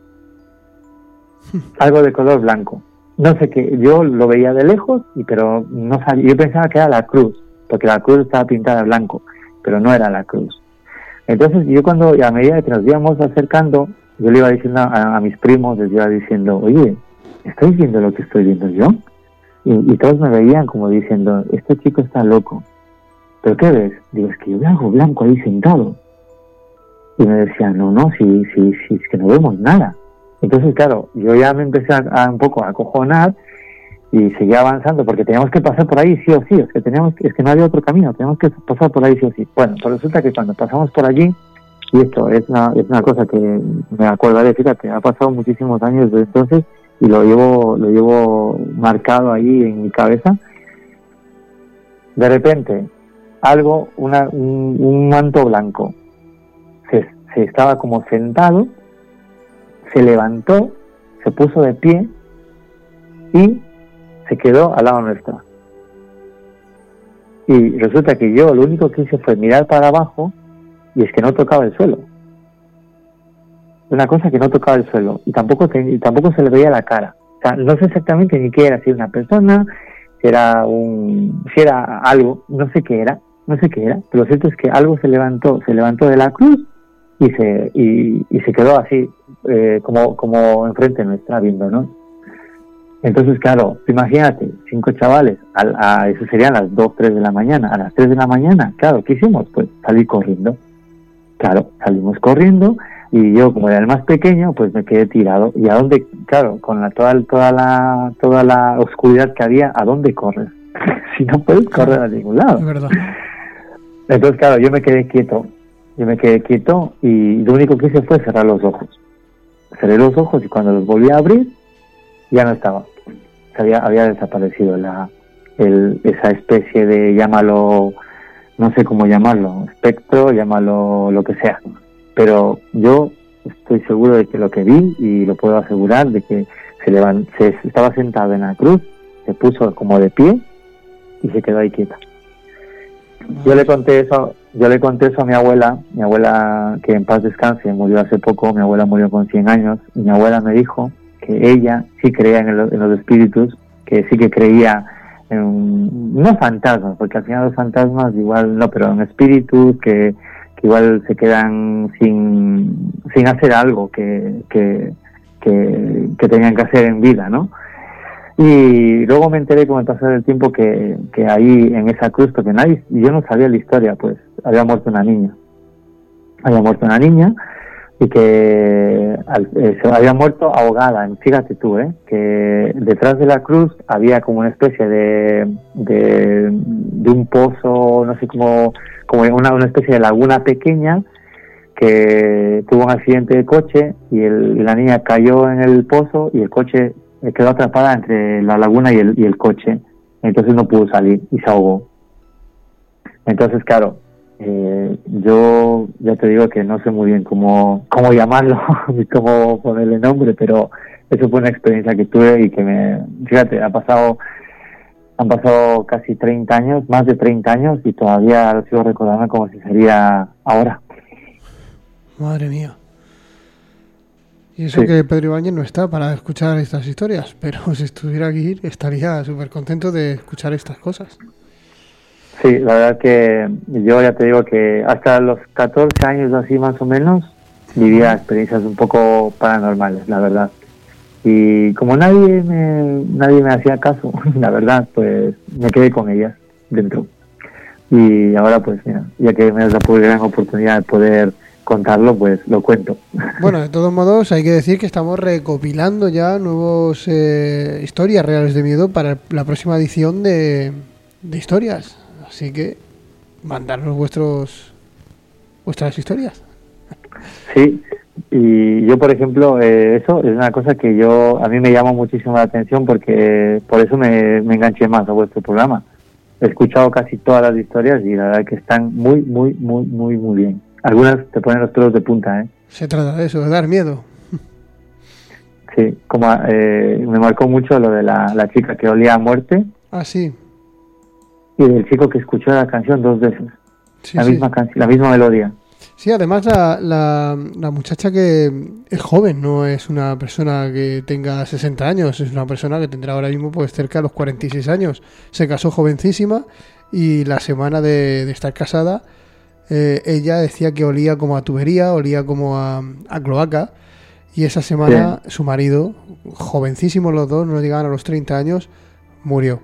Algo de color blanco. No sé qué, yo lo veía de lejos, pero no sabía, yo pensaba que era la cruz, porque la cruz estaba pintada de blanco, pero no era la cruz. Entonces yo a medida que nos íbamos acercando, yo le iba diciendo a mis primos, les iba diciendo, oye, ¿estáis viendo lo que estoy viendo yo? Y todos me veían como diciendo, este chico está loco. ¿Pero qué ves? Digo, es que yo veo algo blanco ahí sentado. Y me decían, no, si es que no vemos nada. Entonces, claro, yo ya me empecé un poco a acojonar y seguía avanzando porque teníamos que pasar por ahí sí o sí. Es que no había otro camino, teníamos que pasar por ahí sí o sí. Bueno, pues resulta que cuando pasamos por allí, y esto es una cosa que me acordaré, fíjate, ha pasado muchísimos años desde entonces y lo llevo marcado ahí en mi cabeza. De repente, un manto blanco se estaba como sentado, se levantó, se puso de pie y se quedó al lado nuestro. Y resulta que yo lo único que hice fue mirar para abajo, y es que no tocaba el suelo. Una cosa que no tocaba el suelo, y tampoco se le veía la cara. O sea, no sé exactamente ni qué era, si era una persona, si era algo, no sé qué era, pero lo cierto es que algo se levantó de la cruz y se quedó así, como enfrente nuestra viendo, ¿no? Entonces, claro, imagínate, 5 chavales, eso serían las 2, 3 de la mañana. A las 3 de la mañana, claro, ¿qué hicimos? Pues salir corriendo. Claro, salimos corriendo y yo, como era el más pequeño, pues me quedé tirado. ¿Y a dónde? Claro, con toda la oscuridad que había, ¿a dónde corres? Si no puedes correr a ningún lado. Es verdad. Entonces, claro, yo me quedé quieto y lo único que hice fue cerrar los ojos. Cerré los ojos y cuando los volví a abrir, ya no estaba. Había desaparecido esa especie de, llámalo, no sé cómo llamarlo, espectro, llámalo lo que sea. Pero yo estoy seguro de que lo que vi, y lo puedo asegurar, de que se estaba sentado en la cruz, se puso como de pie y se quedó ahí quieta. Yo le conté eso a mi abuela que en paz descanse, murió hace poco. Mi abuela murió con 100 años y mi abuela me dijo que ella sí creía en los espíritus, que sí que creía en, no fantasmas, porque al final los fantasmas igual no, pero en espíritus que igual se quedan sin hacer algo que tenían que hacer en vida, ¿no? Y luego me enteré con el pasar del tiempo que ahí en esa cruz, porque yo no sabía la historia, pues había muerto una niña y que se había muerto ahogada. Fíjate tú, que detrás de la cruz había como una especie de un pozo, no sé, como una especie de laguna pequeña, que tuvo un accidente de coche y la niña cayó en el pozo y el coche quedó atrapada entre la laguna y el coche. Entonces no pudo salir y se ahogó. Entonces, claro, yo ya te digo que no sé muy bien cómo llamarlo ni cómo ponerle nombre, pero eso fue una experiencia que tuve y que fíjate, han pasado casi 30 años, más de 30 años, y todavía lo sigo recordando como si sería ahora. Madre mía. Y eso, sí, que Pedro Ibáñez no está para escuchar estas historias, pero si estuviera aquí estaría súper contento de escuchar estas cosas. Sí, la verdad que yo ya te digo que hasta los 14 años así más o menos vivía experiencias un poco paranormales, la verdad. Y como nadie me hacía caso, la verdad, pues me quedé con ellas dentro. Y ahora pues mira, ya que me das la gran oportunidad de poder contarlo, pues lo cuento. Bueno, de todos modos hay que decir que estamos recopilando ya nuevos historias reales de miedo para la próxima edición de historias. Así que mandarnos vuestras historias. Sí, y yo, por ejemplo, eso es una cosa que a mí me llama muchísimo la atención, porque por eso me enganché más a vuestro programa. He escuchado casi todas las historias y la verdad que están muy, muy, muy, muy, muy bien. Algunas te ponen los pelos de punta, ¿eh? Se trata de eso, de dar miedo. Sí, como me marcó mucho lo de la chica que olía a muerte. Ah, sí. Y del chico que escuchó la canción 2 veces. Sí, misma canción, la misma melodía. Sí, además la muchacha que es joven, no es una persona que tenga 60 años, es una persona que tendrá ahora mismo pues cerca de los 46 años. Se casó jovencísima y la semana de estar casada ella decía que olía como a tubería, olía como a cloaca, y esa semana su marido, jovencísimos los dos, no llegaban a los 30 años, murió.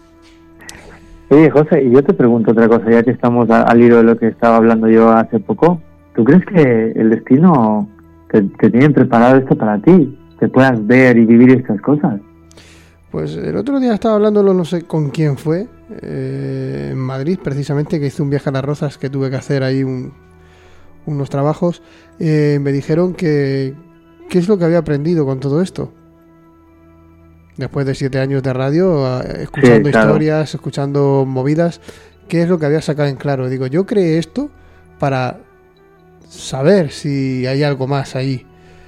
Oye, José, y yo te pregunto otra cosa, ya que estamos al hilo de lo que estaba hablando yo hace poco. ¿Tú crees que el destino te tiene preparado esto para ti? ¿Que puedas ver y vivir estas cosas? Pues el otro día estaba hablándolo, no sé con quién fue, en Madrid, precisamente, que hice un viaje a Las Rozas, que tuve que hacer ahí unos trabajos. Me dijeron que qué es lo que había aprendido con todo esto. Después de 7 años de radio, escuchando historias, escuchando movidas, ¿qué es lo que había sacado en claro? Digo, yo creé esto para saber si hay algo más ahí.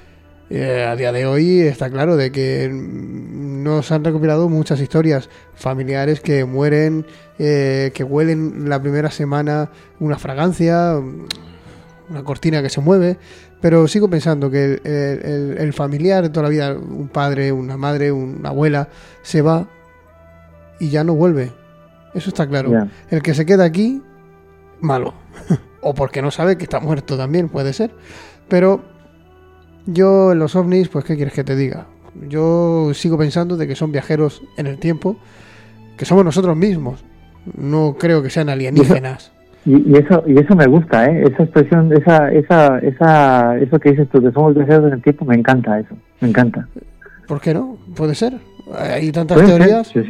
A día de hoy está claro de que nos han recopilado muchas historias familiares que mueren, que huelen la primera semana una fragancia, una cortina que se mueve. Pero sigo pensando que el familiar de toda la vida, un padre, una madre, una abuela, se va y ya no vuelve. Eso está claro. Yeah. El que se queda aquí, malo. o porque no sabe que está muerto también, puede ser. Pero yo en los ovnis, pues ¿qué quieres que te diga? Yo sigo pensando de que son viajeros en el tiempo, que somos nosotros mismos. No creo que sean alienígenas. Y eso me gusta, esa expresión, eso que dices tú, que somos viajeros en el tiempo, me encanta eso, me encanta. ¿Por qué no? Puede ser. Hay tantas teorías. Sí.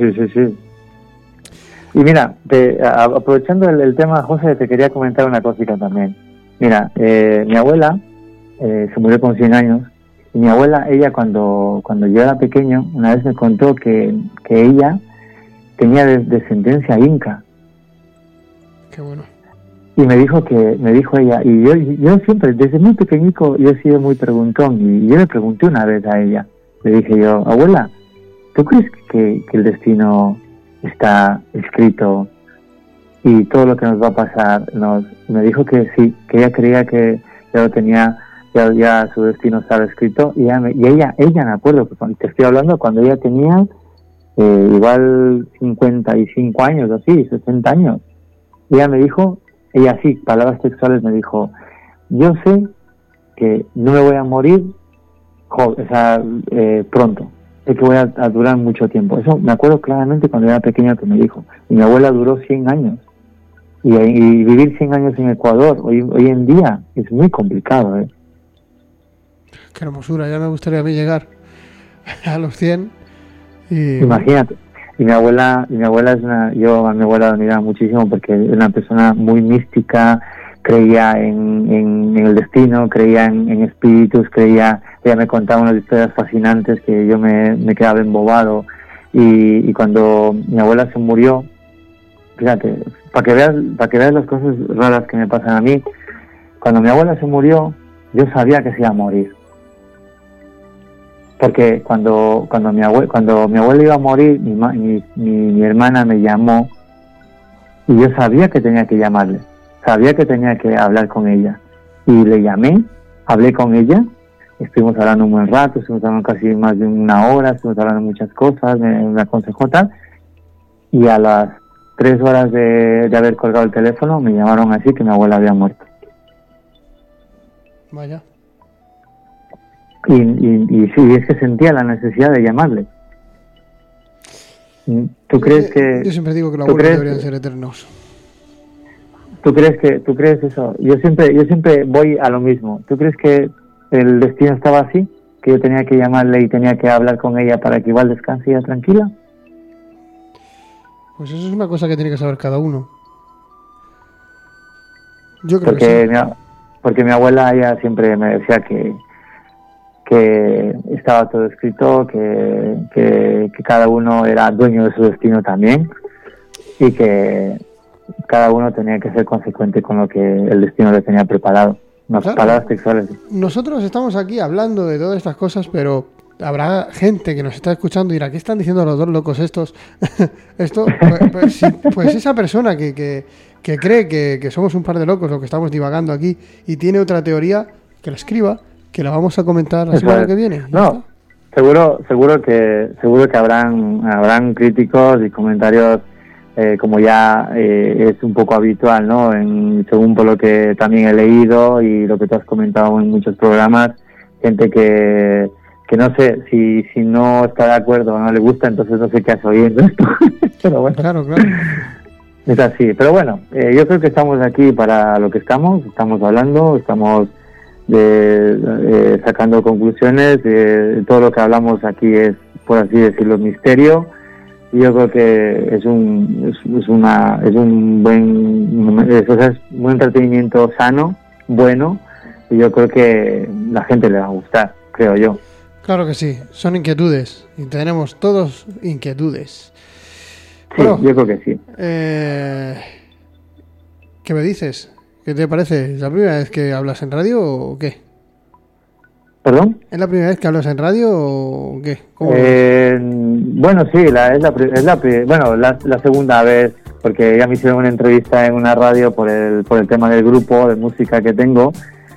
Y mira, aprovechando el tema, José, te quería comentar una cosita también. Mira, mi abuela se murió con 100 años. Y mi abuela, ella cuando yo era pequeño, una vez me contó que ella tenía descendencia inca. Qué bueno. Y me dijo ella, y yo siempre, desde muy pequeñico, yo he sido muy preguntón, y yo le pregunté una vez a ella, le dije yo, abuela, ¿tú crees que el destino está escrito y todo lo que nos va a pasar? Me dijo que sí, que ella creía que ya lo tenía, ya su destino estaba escrito, y ella me acuerdo, te estoy hablando cuando ella tenía igual 55 años, o así, 60 años. Ella me dijo, ella sí, palabras textuales me dijo, yo sé que no me voy a morir pronto, sé que voy a durar mucho tiempo. Eso me acuerdo claramente cuando era pequeña que me dijo. Y mi abuela duró 100 años. Y vivir 100 años en Ecuador hoy en día es muy complicado. Qué hermosura, ya me gustaría a mí llegar a los 100. Imagínate. Y mi abuela yo a mi abuela la admiraba muchísimo porque era una persona muy mística, creía en el destino, creía en espíritus, ella me contaba unas historias fascinantes que yo me quedaba embobado. Y cuando mi abuela se murió, fíjate, para que veas las cosas raras que me pasan a mí, cuando mi abuela se murió, yo sabía que se iba a morir. Porque cuando mi abuela iba a morir, mi hermana me llamó y yo sabía que tenía que llamarle, sabía que tenía que hablar con ella. Y le llamé, hablé con ella, estuvimos hablando un buen rato, estuvimos hablando casi más de una hora, estuvimos hablando muchas cosas, me aconsejó tal. Y a las 3 horas de haber colgado el teléfono, me llamaron así que mi abuela había muerto. Vaya. Y sí, es que sentía la necesidad de llamarle. ¿Tú crees que...? Yo siempre digo que los abuelos deberían ser eternos. ¿Tú crees eso? Yo siempre voy a lo mismo. ¿Tú crees que el destino estaba así? ¿Que yo tenía que llamarle y tenía que hablar con ella para que igual descanse ella tranquila? Pues eso es una cosa que tiene que saber cada uno. Yo creo que sí. Porque mi abuela, ella siempre me decía que estaba todo escrito, que cada uno era dueño de su destino también y que cada uno tenía que ser consecuente con lo que el destino le tenía preparado. Claro. Palabras textuales. Nosotros estamos aquí hablando de todas estas cosas, pero habrá gente que nos está escuchando y dirá, ¿qué están diciendo los dos locos estos? Esto, pues esa persona que cree que somos un par de locos o que estamos divagando aquí y tiene otra teoría, que la escriba, que la vamos a comentar la semana que viene. No, seguro que habrán críticos y comentarios como ya es un poco habitual, ¿no? Según por lo que también he leído y lo que tú has comentado en muchos programas, gente que no sé si no está de acuerdo o no le gusta, entonces no sé qué hace oyendo esto. Pero bueno, claro. Es así. Pero bueno, yo creo que estamos aquí para lo que estamos hablando, estamos sacando conclusiones. Todo lo que hablamos aquí es, por así decirlo, misterio. Y yo creo que es un buen entretenimiento sano, bueno, y yo creo que la gente le va a gustar, creo yo. Claro que sí, son inquietudes y tenemos todos inquietudes. Sí, bueno, yo creo que sí. ¿Qué me dices? ¿Qué te parece? ¿Es la primera vez que hablas en radio o qué? ¿Perdón? ¿Es la primera vez que hablas en radio o qué? Bueno, sí, es la segunda vez, porque ya me hicieron una entrevista en una radio por el tema del grupo de música que tengo.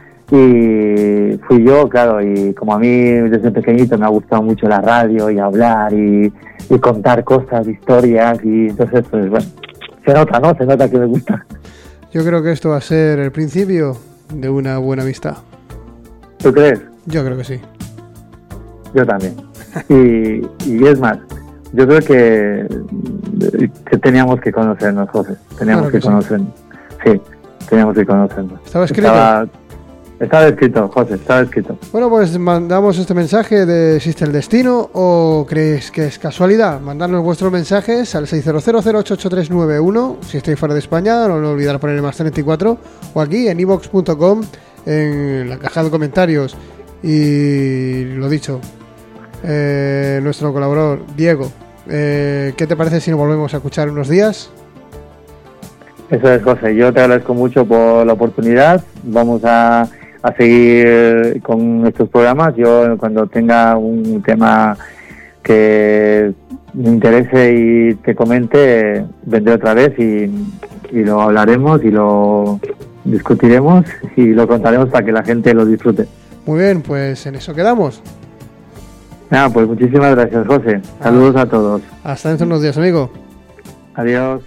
Y fui yo, claro, y como a mí desde pequeñito me ha gustado mucho la radio y hablar y contar cosas, historias, y entonces pues bueno, se nota que me gusta. Yo creo que esto va a ser el principio de una buena amistad. ¿Tú crees? Yo creo que sí. Yo también. Y es más, yo creo que teníamos que conocernos, José. Teníamos que conocernos. Sí, teníamos que conocernos. ¿Estaba escrito? Estaba escrito, José, estaba escrito. Bueno, pues mandamos este mensaje de ¿existe el destino o crees que es casualidad? Mandadnos vuestros mensajes al 600088391. Si estáis fuera de España, no olvidar poner el más 34 o aquí en iVoox.com en la caja de comentarios. Y lo dicho, nuestro colaborador Diego, ¿qué te parece si nos volvemos a escuchar unos días? Eso es, José, yo te agradezco mucho por la oportunidad. Vamos a seguir con estos programas. Yo cuando tenga un tema que me interese y te comente, vendré otra vez y lo hablaremos y lo discutiremos y lo contaremos para que la gente lo disfrute. Muy bien, pues en eso quedamos. Nada, pues muchísimas gracias, José. Saludos a todos. Hasta dentro de unos días, amigo. Adiós.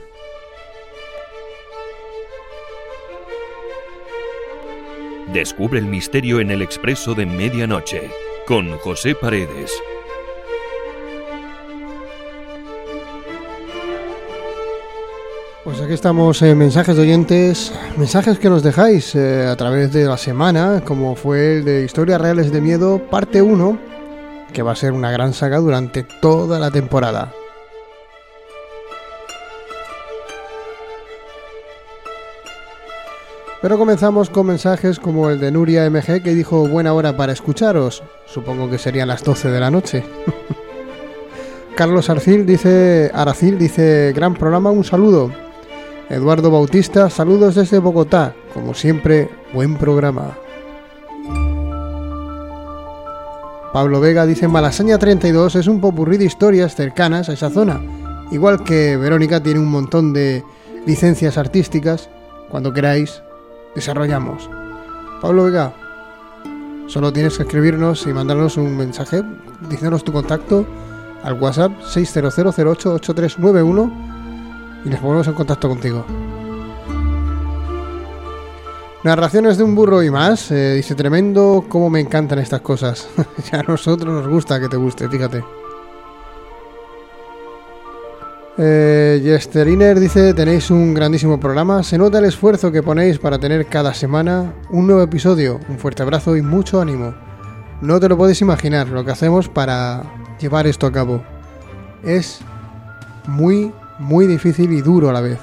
Descubre el misterio en el Expreso de Medianoche, con José Paredes. Pues aquí estamos en mensajes de oyentes, mensajes que nos dejáis a través de la semana, como fue el de Historias Reales de Miedo, parte 1, que va a ser una gran saga durante toda la temporada. Pero comenzamos con mensajes como el de Nuria MG, que dijo buena hora para escucharos. Supongo que serían las 12 de la noche. Carlos Aracil dice gran programa, un saludo. Eduardo Bautista, saludos desde Bogotá. Como siempre, buen programa. Pablo Vega dice Malasaña 32 es un popurrí de historias cercanas a esa zona. Igual que Verónica tiene un montón de licencias artísticas. Cuando queráis desarrollamos. Pablo Vega, solo tienes que escribirnos y mandarnos un mensaje diciéndonos tu contacto al WhatsApp 600088391 y nos ponemos en contacto contigo. Narraciones de un burro y más, dice tremendo, cómo me encantan estas cosas. Ya a nosotros nos gusta que te guste, fíjate. Yesteriner dice tenéis un grandísimo programa, se nota el esfuerzo que ponéis para tener cada semana un nuevo episodio, un fuerte abrazo y mucho ánimo. No te lo puedes imaginar lo que hacemos para llevar esto a cabo, es muy muy difícil y duro a la vez.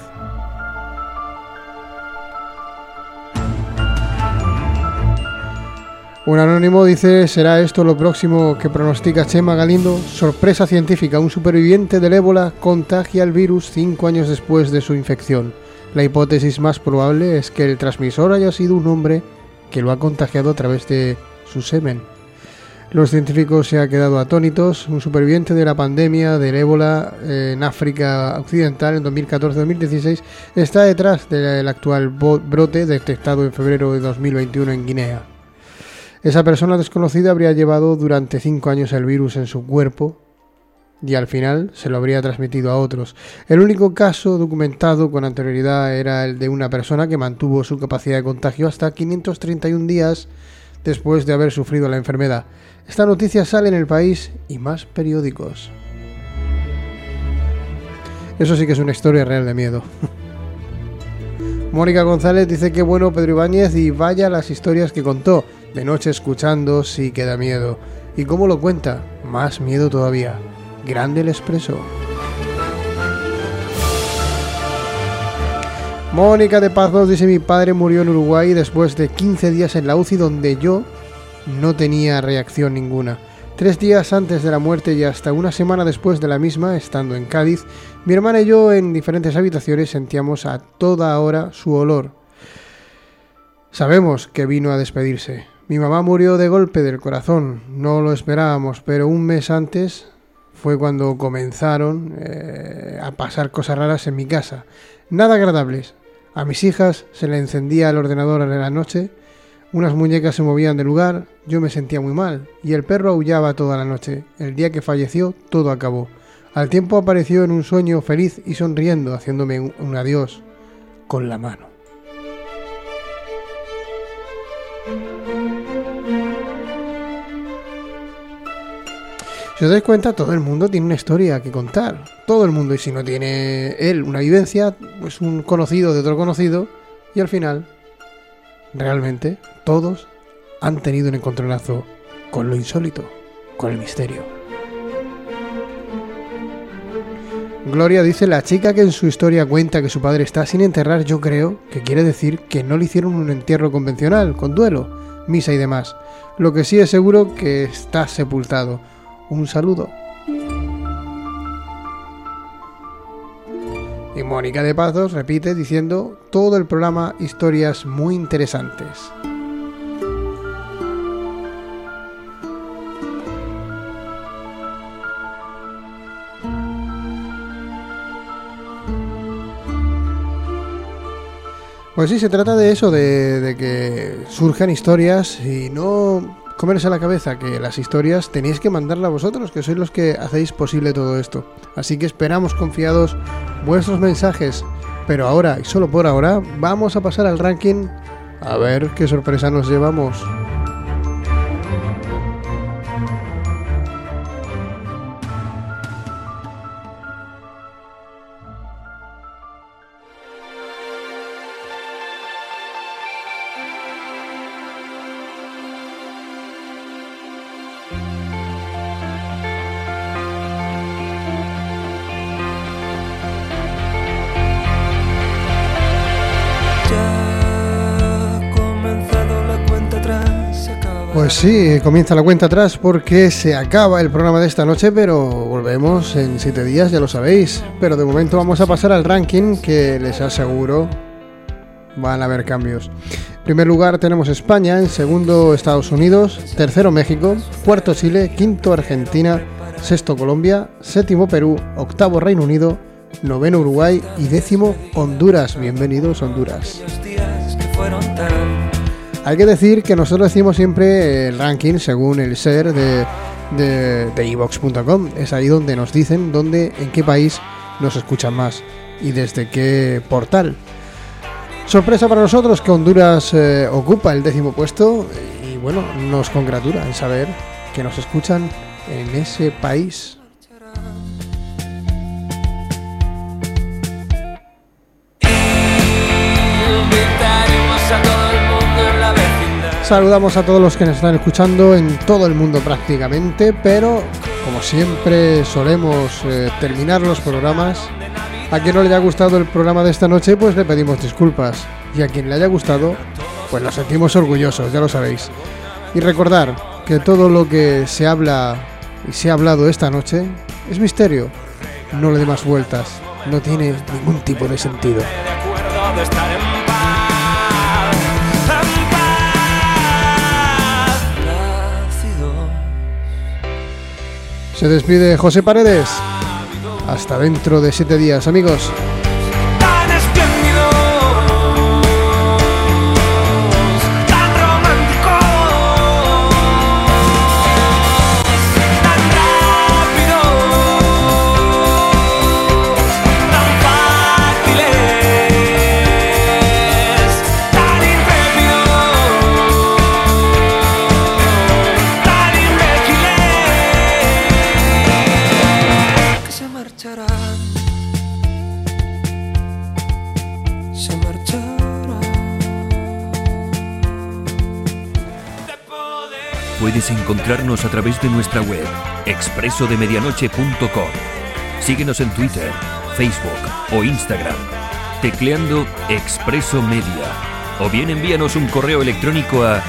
Un anónimo dice, ¿será esto lo próximo que pronostica Chema Galindo? Sorpresa científica, un superviviente del ébola contagia el virus 5 años después de su infección. La hipótesis más probable es que el transmisor haya sido un hombre que lo ha contagiado a través de su semen. Los científicos se han quedado atónitos. Un superviviente de la pandemia del ébola en África Occidental en 2014-2016 está detrás del actual brote detectado en febrero de 2021 en Guinea. Esa persona desconocida habría llevado durante 5 años el virus en su cuerpo y al final se lo habría transmitido a otros. El único caso documentado con anterioridad era el de una persona que mantuvo su capacidad de contagio hasta 531 días después de haber sufrido la enfermedad. Esta noticia sale en El País y más periódicos. Eso sí que es una historia real de miedo. Mónica González dice que bueno Pedro Ibáñez y vaya las historias que contó. De noche escuchando sí que da miedo. ¿Y cómo lo cuenta? Más miedo todavía. Grande el Expreso. Mónica de Pazos dice mi padre murió en Uruguay después de 15 días en la UCI donde yo no tenía reacción ninguna. 3 días antes de la muerte y hasta una semana después de la misma, estando en Cádiz, mi hermana y yo en diferentes habitaciones sentíamos a toda hora su olor. Sabemos que vino a despedirse. Mi mamá murió de golpe del corazón, no lo esperábamos, pero un mes antes fue cuando comenzaron a pasar cosas raras en mi casa. Nada agradables. A mis hijas se le encendía el ordenador en la noche, unas muñecas se movían de lugar, yo me sentía muy mal y el perro aullaba toda la noche. El día que falleció todo acabó. Al tiempo apareció en un sueño feliz y sonriendo, haciéndome un adiós con la mano. Si os dais cuenta, todo el mundo tiene una historia que contar. Todo el mundo. Y si no tiene él una vivencia, pues un conocido de otro conocido. Y al final, realmente, todos han tenido un encontronazo con lo insólito, con el misterio. Gloria dice: la chica que en su historia cuenta que su padre está sin enterrar, yo creo que quiere decir que no le hicieron un entierro convencional, con duelo, misa y demás. Lo que sí es seguro que está sepultado. Un saludo. Y Mónica de Pazos repite diciendo: todo el programa, historias muy interesantes. Pues sí, se trata de eso, de que surjan historias y no comerse la cabeza, que las historias tenéis que mandarlas vosotros, que sois los que hacéis posible todo esto. Así que esperamos confiados vuestros mensajes. Pero ahora, y solo por ahora, vamos a pasar al ranking a ver qué sorpresa nos llevamos. Pues sí, comienza la cuenta atrás porque se acaba el programa de esta noche, pero volvemos en 7 días, ya lo sabéis. Pero de momento vamos a pasar al ranking, que les aseguro van a haber cambios. En primer lugar tenemos España, en segundo Estados Unidos, tercero México, cuarto Chile, quinto Argentina, sexto Colombia, séptimo Perú, octavo Reino Unido, noveno Uruguay y décimo Honduras. Bienvenidos, Honduras. Hay que decir que nosotros decimos siempre el ranking según el share de iVox.com. Es ahí donde nos dicen en qué país nos escuchan más y desde qué portal. Sorpresa para nosotros que Honduras ocupa el 10º puesto y bueno, nos congratula en saber que nos escuchan en ese país. Saludamos a todos los que nos están escuchando en todo el mundo prácticamente, pero como siempre solemos terminar los programas. A quien no le haya gustado el programa de esta noche, pues le pedimos disculpas. Y a quien le haya gustado, pues nos sentimos orgullosos, ya lo sabéis. Y recordar que todo lo que se habla y se ha hablado esta noche es misterio. No le dé más vueltas, no tiene ningún tipo de sentido. Se despide José Paredes. Hasta dentro de 7 días, amigos. Puedes encontrarnos a través de nuestra web, expresodemedianoche.com. Síguenos en Twitter, Facebook o Instagram, tecleando Expreso Media. O bien envíanos un correo electrónico a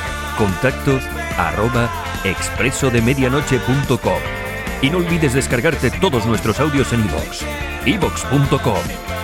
contacto@expresodemedianoche.com. Y no olvides descargarte todos nuestros audios en iVox, iVox.com.